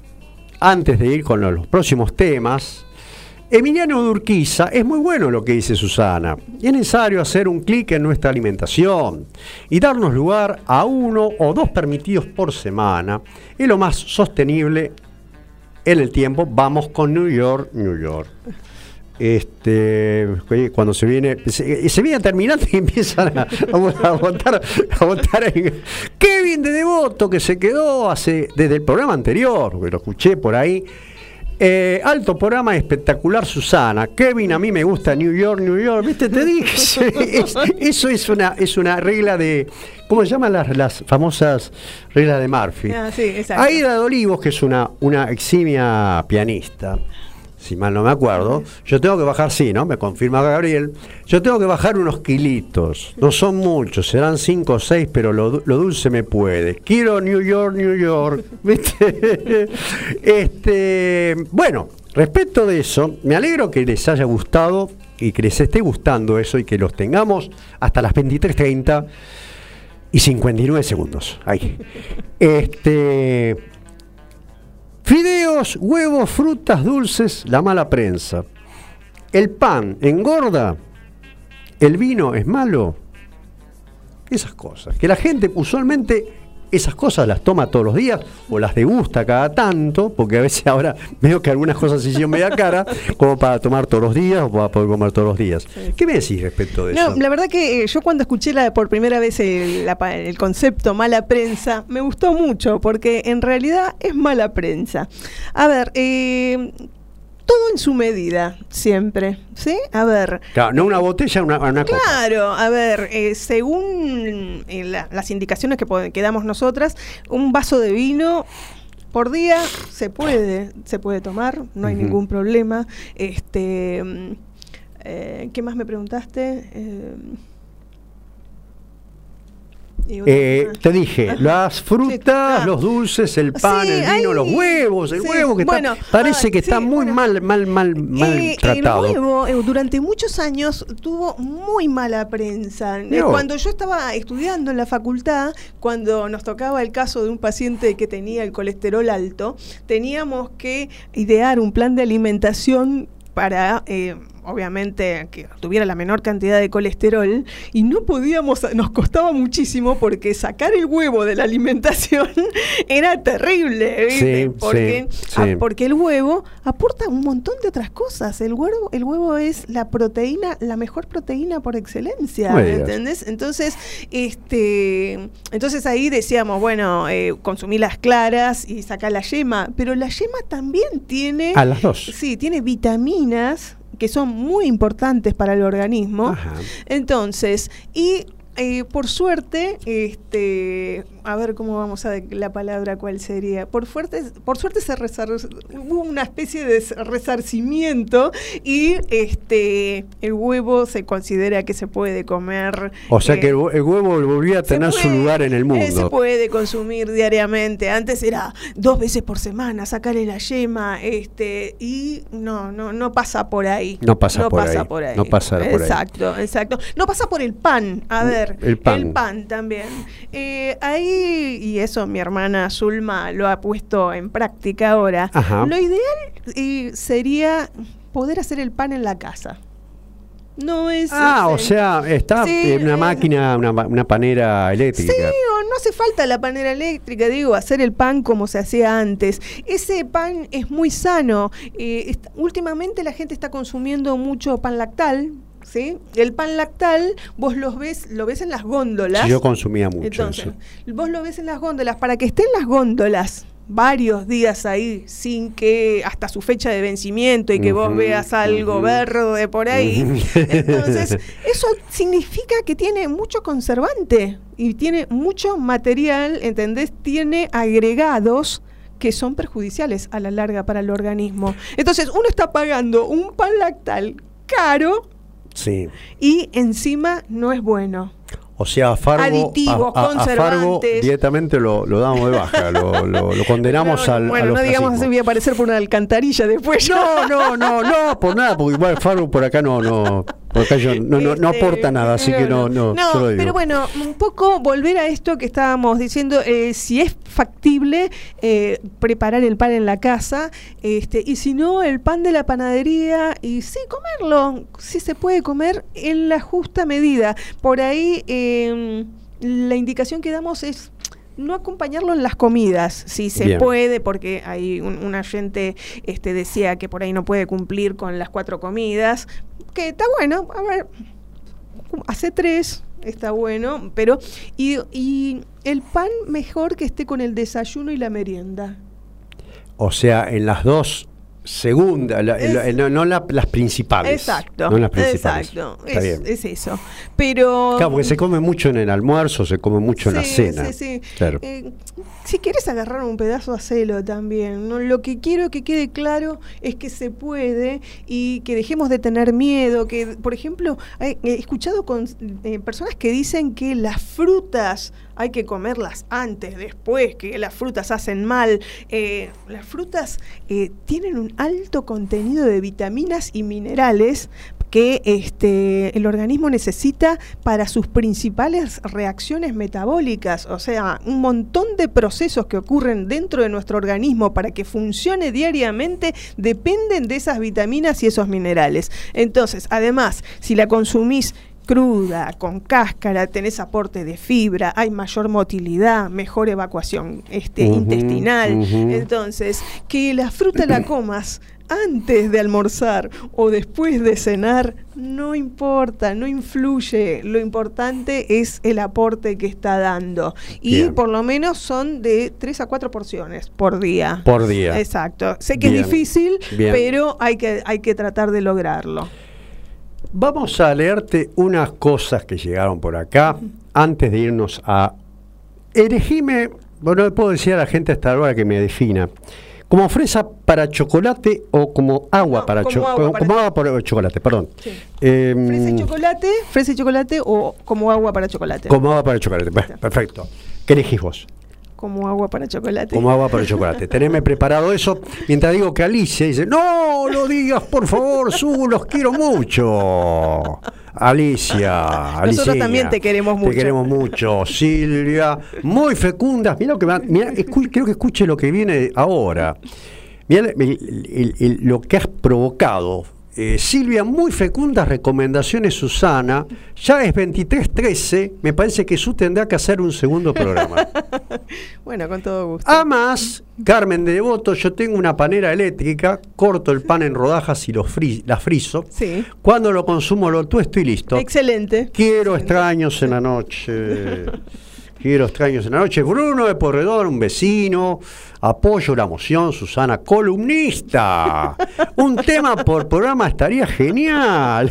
antes de ir con los, los próximos temas. Emiliano de Urquiza, es muy bueno lo que dice Susana. Es necesario hacer un clic en nuestra alimentación y darnos lugar a uno o dos permitidos por semana. Es lo más sostenible en el tiempo. Vamos con New York, New York. Este, cuando se viene se, se viene terminando y empiezan a, a, a votar a votar en Kevin de Devoto, que se quedó hace desde el programa anterior, que lo escuché por ahí. Eh, alto programa, espectacular, Susana. Kevin, a mí me gusta New York, New York. ¿Viste? Te dije. Es, eso es una, es una regla de. ¿Cómo se llaman las, las famosas reglas de Murphy? Ah, sí, exacto. Aida de Olivos, que es una, una eximia pianista, si mal no me acuerdo, yo tengo que bajar, sí, ¿no? Me confirma Gabriel, yo tengo que bajar unos kilitos, no son muchos, serán cinco o seis, pero lo, lo dulce me puede. Quiero New York, New York, ¿viste? Este, bueno, respecto de eso, me alegro que les haya gustado y que les esté gustando eso y que los tengamos hasta las veintitrés treinta y cincuenta y nueve segundos. Ahí. Este... Fideos, huevos, frutas dulces, la mala prensa. El pan engorda, ¿El vino es malo? Esas cosas. Que la gente usualmente esas cosas las toma todos los días o las degusta cada tanto, porque a veces ahora veo que algunas cosas se hicieron media cara, como para tomar todos los días o para poder comer todos los días. Sí. ¿Qué me decís respecto de no, eso? La verdad que yo cuando escuché la, por primera vez el, la, el concepto mala prensa, me gustó mucho, porque en realidad es mala prensa. A ver, eh... todo en su medida, siempre, ¿sí? A ver... Claro, no una botella, una, una copa. Claro, a ver, eh, según eh, la, las indicaciones que, que damos nosotras, un vaso de vino por día se puede, se puede tomar, no hay uh-huh. ningún problema. Este, eh, ¿qué más me preguntaste? Eh, Eh, te dije, ajá. las frutas, sí, los dulces, el pan, sí, el vino, hay, los huevos, el sí, huevo que bueno, está, parece ah, que sí, está muy bueno, mal, mal, mal, mal eh, tratado. El huevo eh, durante muchos años tuvo muy mala prensa. Eh, cuando yo estaba estudiando en la facultad, cuando nos tocaba el caso de un paciente que tenía el colesterol alto, teníamos que idear un plan de alimentación para... Eh, obviamente que tuviera la menor cantidad de colesterol, y no podíamos, nos costaba muchísimo porque sacar el huevo de la alimentación era terrible, ¿viste? Sí, porque, sí, sí. A, porque el huevo aporta un montón de otras cosas. El huevo, el huevo es la proteína, la mejor proteína por excelencia, ¿entendés? Entonces, este, entonces ahí decíamos, bueno, eh, consumí las claras y sacar la yema, pero la yema también tiene, a las dos. Sí, tiene vitaminas que son muy importantes para el organismo. Ajá. Entonces, y eh, por suerte, este, a ver cómo vamos a ver la palabra cuál sería. Por suerte, por suerte se resar, hubo una especie de resarcimiento y este el huevo se considera que se puede comer. O sea eh, que el, el huevo volvió a tener puede, su lugar en el mundo. Eh, se puede consumir diariamente. Antes era dos veces por semana, sacarle la yema, este, y no, no, no pasa por ahí. No pasa, no por, pasa ahí. por ahí. No pasa por exacto, ahí. Exacto, No pasa por el pan. A ver. El pan. El pan también. Eh, ahí, y eso mi hermana Zulma lo ha puesto en práctica ahora. Ajá. Lo ideal eh, sería poder hacer el pan en la casa. No es... Ah, ese. o sea, está sí, en una máquina, una, una panera eléctrica. Sí, o no hace falta la panera eléctrica, digo, hacer el pan como se hacía antes. Ese pan es muy sano. Eh, est- últimamente la gente está consumiendo mucho pan lactal. ¿Sí? El pan lactal, vos los ves, lo ves en las góndolas. Sí, yo consumía mucho. Entonces, sí. vos lo ves en las góndolas. Para que esté en las góndolas varios días ahí, sin que hasta su fecha de vencimiento y que uh-huh, vos veas algo uh-huh. verde por ahí. Entonces, eso significa que tiene mucho conservante y tiene mucho material, ¿entendés? Tiene agregados que son perjudiciales a la larga para el organismo. Entonces, uno está pagando un pan lactal caro. Sí. Y encima no es bueno. O sea, a Fargo, aditivos, a, a, conservantes. A Fargo directamente lo, lo damos de baja, lo, lo, lo condenamos no, al Bueno, al no digamos así, voy a aparecer por una alcantarilla después. No, no, no, no, por nada, porque igual Fargo por acá no, no, por acá yo, no, no, no aporta nada, así que no, no. No, no pero bueno, un poco volver a esto que estábamos diciendo, eh, si es factible eh, preparar el pan en la casa, este, y si no, el pan de la panadería, y sí, comerlo, sí se puede comer en la justa medida. Por ahí, eh, la indicación que damos es no acompañarlo en las comidas, si se Bien. puede, porque hay un, un oyente este, decía que por ahí no puede cumplir con las cuatro comidas, que está bueno, a ver, hace tres, está bueno, pero y, y el pan mejor que esté con el desayuno y la merienda. O sea, en las dos segundas, la, es, no, no la, las principales. Exacto, no las principales. Exacto, está es, bien. es eso. Pero claro, porque se come mucho en el almuerzo, se come mucho sí, en la cena. Sí, sí. Claro. Eh, si quieres agarrar un pedazo, hacelo también, ¿no? Lo que quiero que quede claro es que se puede y que dejemos de tener miedo. Que, por ejemplo, he, he escuchado con eh, personas que dicen que las frutas hay que comerlas antes, después, que las frutas hacen mal. Eh, las frutas eh, tienen un alto contenido de vitaminas y minerales que este, el organismo necesita para sus principales reacciones metabólicas, o sea, un montón de procesos que ocurren dentro de nuestro organismo para que funcione diariamente dependen de esas vitaminas y esos minerales. Entonces, además, si la consumís cruda, con cáscara, tenés aporte de fibra, hay mayor motilidad, mejor evacuación este, uh-huh, intestinal. Uh-huh. Entonces, que la fruta la comas antes de almorzar o después de cenar, no importa, no influye. Lo importante es el aporte que está dando. Y Bien. por lo menos son de tres a cuatro porciones por día. Por día. Exacto. Sé que Bien. es difícil, Bien. pero hay que, hay que tratar de lograrlo. Vamos a leerte unas cosas que llegaron por acá uh-huh. antes de irnos a... Elegime, bueno, puedo decir a la gente hasta ahora que me defina. ¿Como fresa para chocolate o como agua no, para chocolate? Como, como agua para chocolate, perdón. Sí. Eh, ¿Fresa y chocolate, fresa y chocolate o como agua para chocolate? Como agua para chocolate, pues, perfecto. ¿Qué elegís vos? Como agua para chocolate. Como agua para chocolate. Teneme preparado eso. Mientras digo que Alicia dice, no lo digas, por favor, Su, los quiero mucho. Alicia, Alicia. Nosotros también te queremos mucho. Te queremos mucho. Silvia, muy fecundas. Mira lo que, mirá, escu- quiero que escuche lo que viene ahora. Mira el, el, el, lo que has provocado. Eh, Silvia, muy fecundas recomendaciones, Susana. Ya es veintitrés trece. Me parece que Su tendrá que hacer un segundo programa. Bueno, con todo gusto. Además, Carmen de Devoto, yo tengo una panera eléctrica, corto el pan en rodajas y lo fri- la frizo. Sí. Cuando lo consumo, lo tuesto y listo. Excelente. Quiero Excelente. extraños en la noche. Quiero extraños en la noche. Bruno de Porredón, un vecino. Apoyo la moción, Susana, columnista. Un tema por programa estaría genial.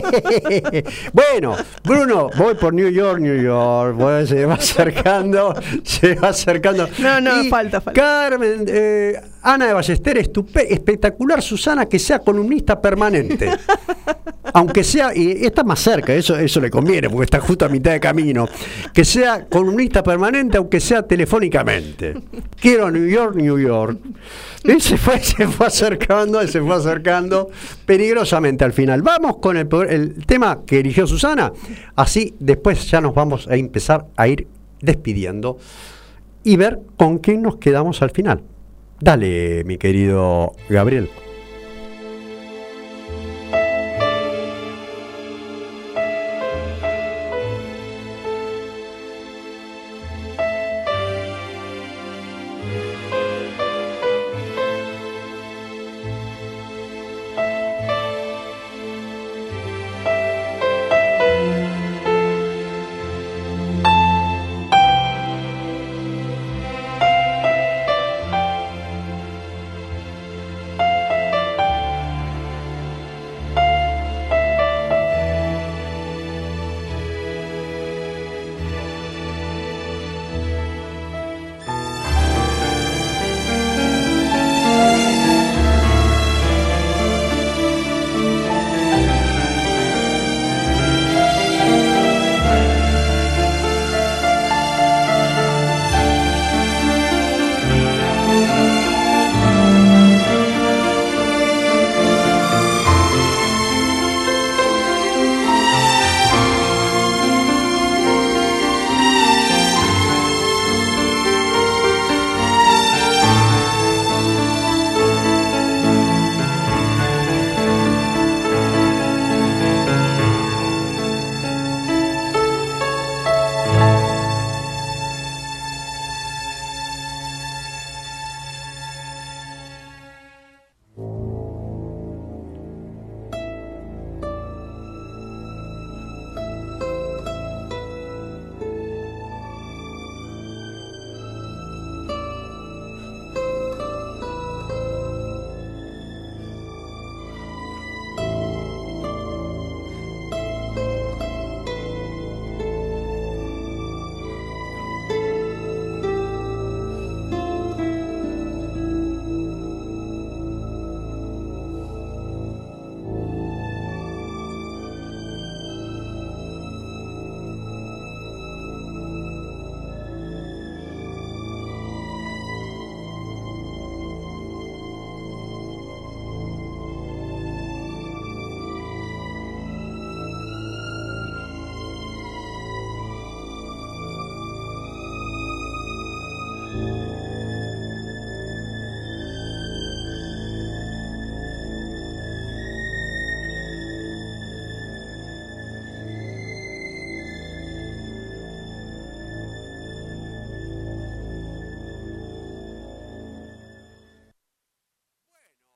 Bueno, Bruno, voy por New York, New York. Bueno, se va acercando, se va acercando. No, no, y falta, falta. Carmen, eh, Ana de Ballester, estupe, espectacular, Susana, que sea columnista permanente. Aunque sea, y está más cerca, eso, eso le conviene, porque está justo a mitad de camino. Que sea columnista permanente, aunque sea telefónicamente. Quiero New York, New York. Y se fue, se fue acercando, se fue acercando peligrosamente al final. Vamos con el, el tema que eligió Susana. Así después ya nos vamos a empezar a ir despidiendo y ver con quién nos quedamos al final. Dale, mi querido Gabriel.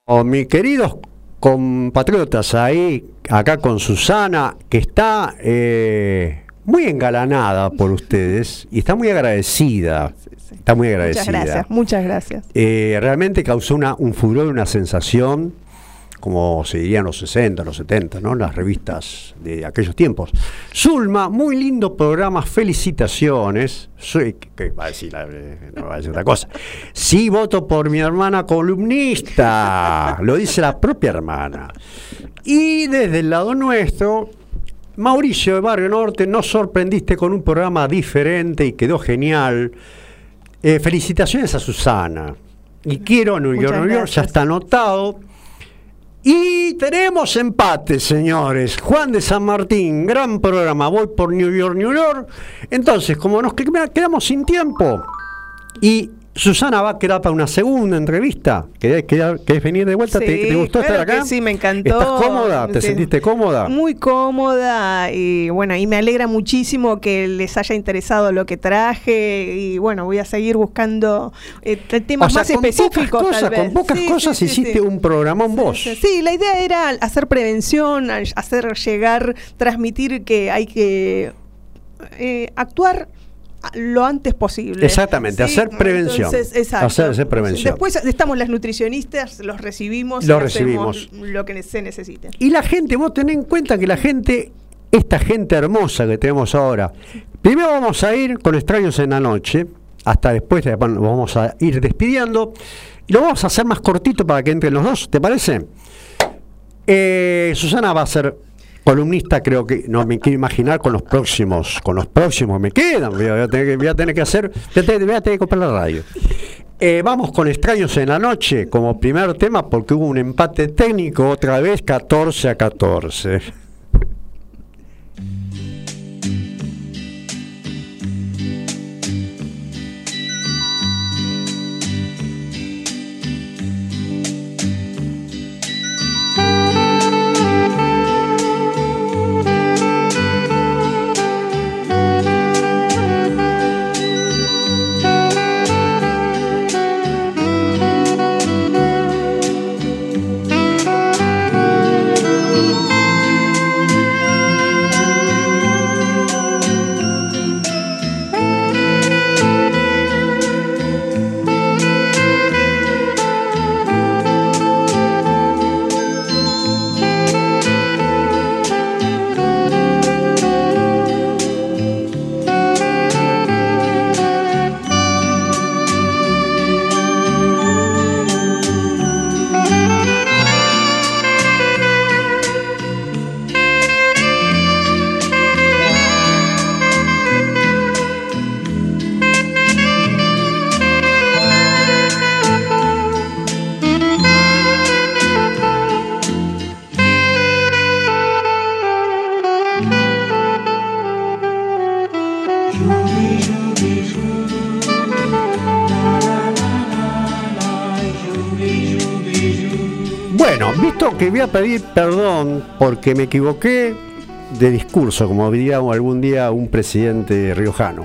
Oh, mis queridos compatriotas ahí, acá con Susana, que está eh, muy engalanada por ustedes y está muy agradecida. Sí, sí. Está muy agradecida. Muchas gracias, muchas gracias. Eh, realmente causó una, un furor, una sensación, como se diría en los sesenta, los setenta, ¿no? Las revistas de aquellos tiempos. Zulma, muy lindo programa, felicitaciones. Soy, ¿qué va a decir? No va a decir otra cosa. Sí, voto por mi hermana columnista, lo dice la propia hermana. Y desde el lado nuestro, Mauricio de Barrio Norte, nos sorprendiste con un programa diferente y quedó genial. Eh, felicitaciones a Susana. Y quiero New York, New York, ya está anotado. Y tenemos empate, señores. Juan de San Martín, gran programa. Voy por New York, New York. Entonces, como nos quedamos sin tiempo y Susana va a quedar para una segunda entrevista. ¿Querés, querés, querés venir de vuelta? Sí, ¿Te, te gustó claro estar acá? Sí, me encantó. ¿Estás cómoda? ¿Te sí. sentiste cómoda? Muy cómoda y bueno, y me alegra muchísimo que les haya interesado lo que traje y bueno, voy a seguir buscando eh, temas o sea, más con específicos. Pocas cosas, tal vez. con pocas sí, cosas sí, sí, hiciste sí. un programa en Sí, vos. sí, sí, la idea era hacer prevención, hacer llegar, transmitir que hay que eh, actuar lo antes posible. Exactamente, ¿sí? hacer prevención. Entonces, exacto. Hacer, hacer prevención. Después estamos las nutricionistas, los recibimos, Los y recibimos. hacemos lo que se necesite. Y la gente, vos tenés en cuenta que la gente, esta gente hermosa que tenemos ahora, primero vamos a ir con Extraños en la Noche, hasta después bueno, vamos a ir despidiendo, y lo vamos a hacer más cortito para que entren los dos, ¿te parece? Eh, Susana va a ser columnista, creo que no me quiero imaginar con los próximos, con los próximos me quedan, voy a tener que, voy a tener que hacer, voy a tener, voy a tener que comprar la radio. Eh, vamos con Extraños en la Noche como primer tema porque hubo un empate técnico otra vez, catorce a catorce. Bueno, visto que voy a pedir perdón porque me equivoqué de discurso, como diría algún día un presidente riojano.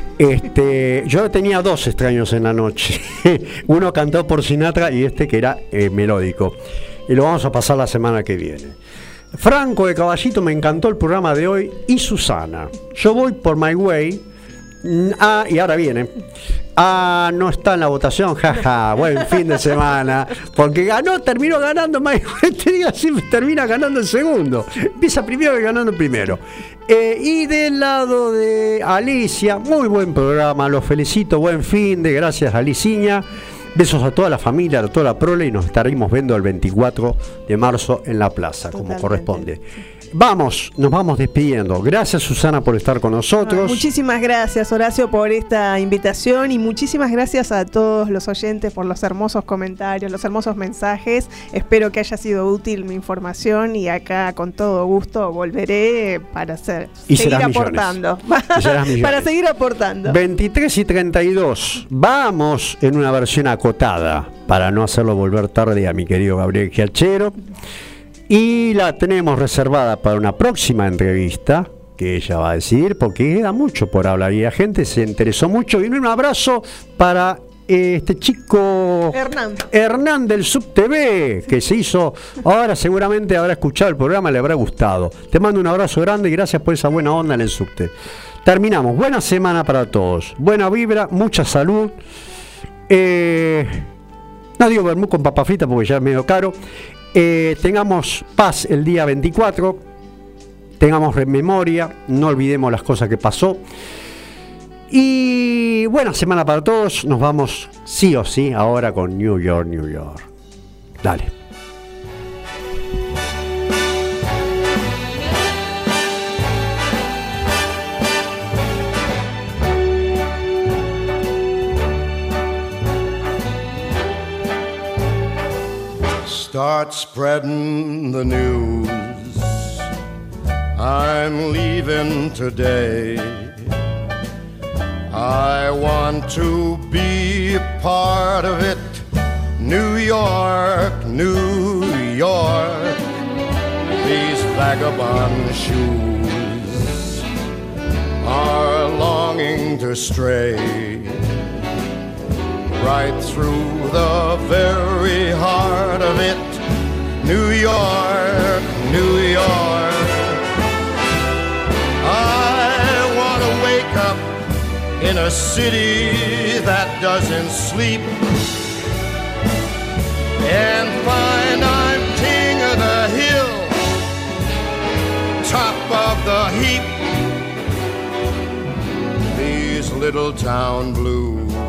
Este, yo tenía dos Extraños en la Noche. Uno cantado por Sinatra y este que era eh, melódico. Y lo vamos a pasar la semana que viene. Franco de Caballito, me encantó el programa de hoy. Y Susana, yo voy por My Way. Ah, y ahora viene. Ah, no está en la votación, jaja, buen fin de semana. Porque ganó, terminó ganando My Way, termina ganando el segundo. Empieza primero y ganando el primero. Eh, y del lado de Alicia, muy buen programa, los felicito, buen fin de, gracias Aliciña. Besos a toda la familia, a toda la prole y nos estaremos viendo el veinticuatro de marzo en la plaza, como Totalmente. corresponde. Vamos, nos vamos despidiendo. Gracias Susana por estar con nosotros. Ah, muchísimas gracias Horacio por esta invitación y muchísimas gracias a todos los oyentes por los hermosos comentarios, los hermosos mensajes. Espero que haya sido útil mi información y acá con todo gusto volveré para hacer, y seguir serás aportando. Y serás millones. Para seguir aportando. veintitrés y treinta y dos. Vamos en una versión acotada para no hacerlo volver tarde a mi querido Gabriel Giachero. Y la tenemos reservada para una próxima entrevista que ella va a decidir porque queda mucho por hablar y la gente se interesó mucho. Y un abrazo para este chico Hernán. Hernán del Sub T V, que se hizo, ahora seguramente habrá escuchado el programa, le habrá gustado. Te mando un abrazo grande y gracias por esa buena onda en el subte. Terminamos, buena semana para todos, buena vibra, mucha salud. Eh, no digo vermú con papa frita porque ya es medio caro. Eh, tengamos paz el día veinticuatro, tengamos memoria, no olvidemos las cosas que pasó. Y buena semana para todos. Nos vamos sí o sí ahora con New York, New York. Dale. Start spreading the news. I'm leaving today. I want to be a part of it. New York, New York. These vagabond shoes are longing to stray right through the very heart of it. New York, New York. I want to wake up in a city that doesn't sleep and find I'm king of the hill, top of the heap. These little town blues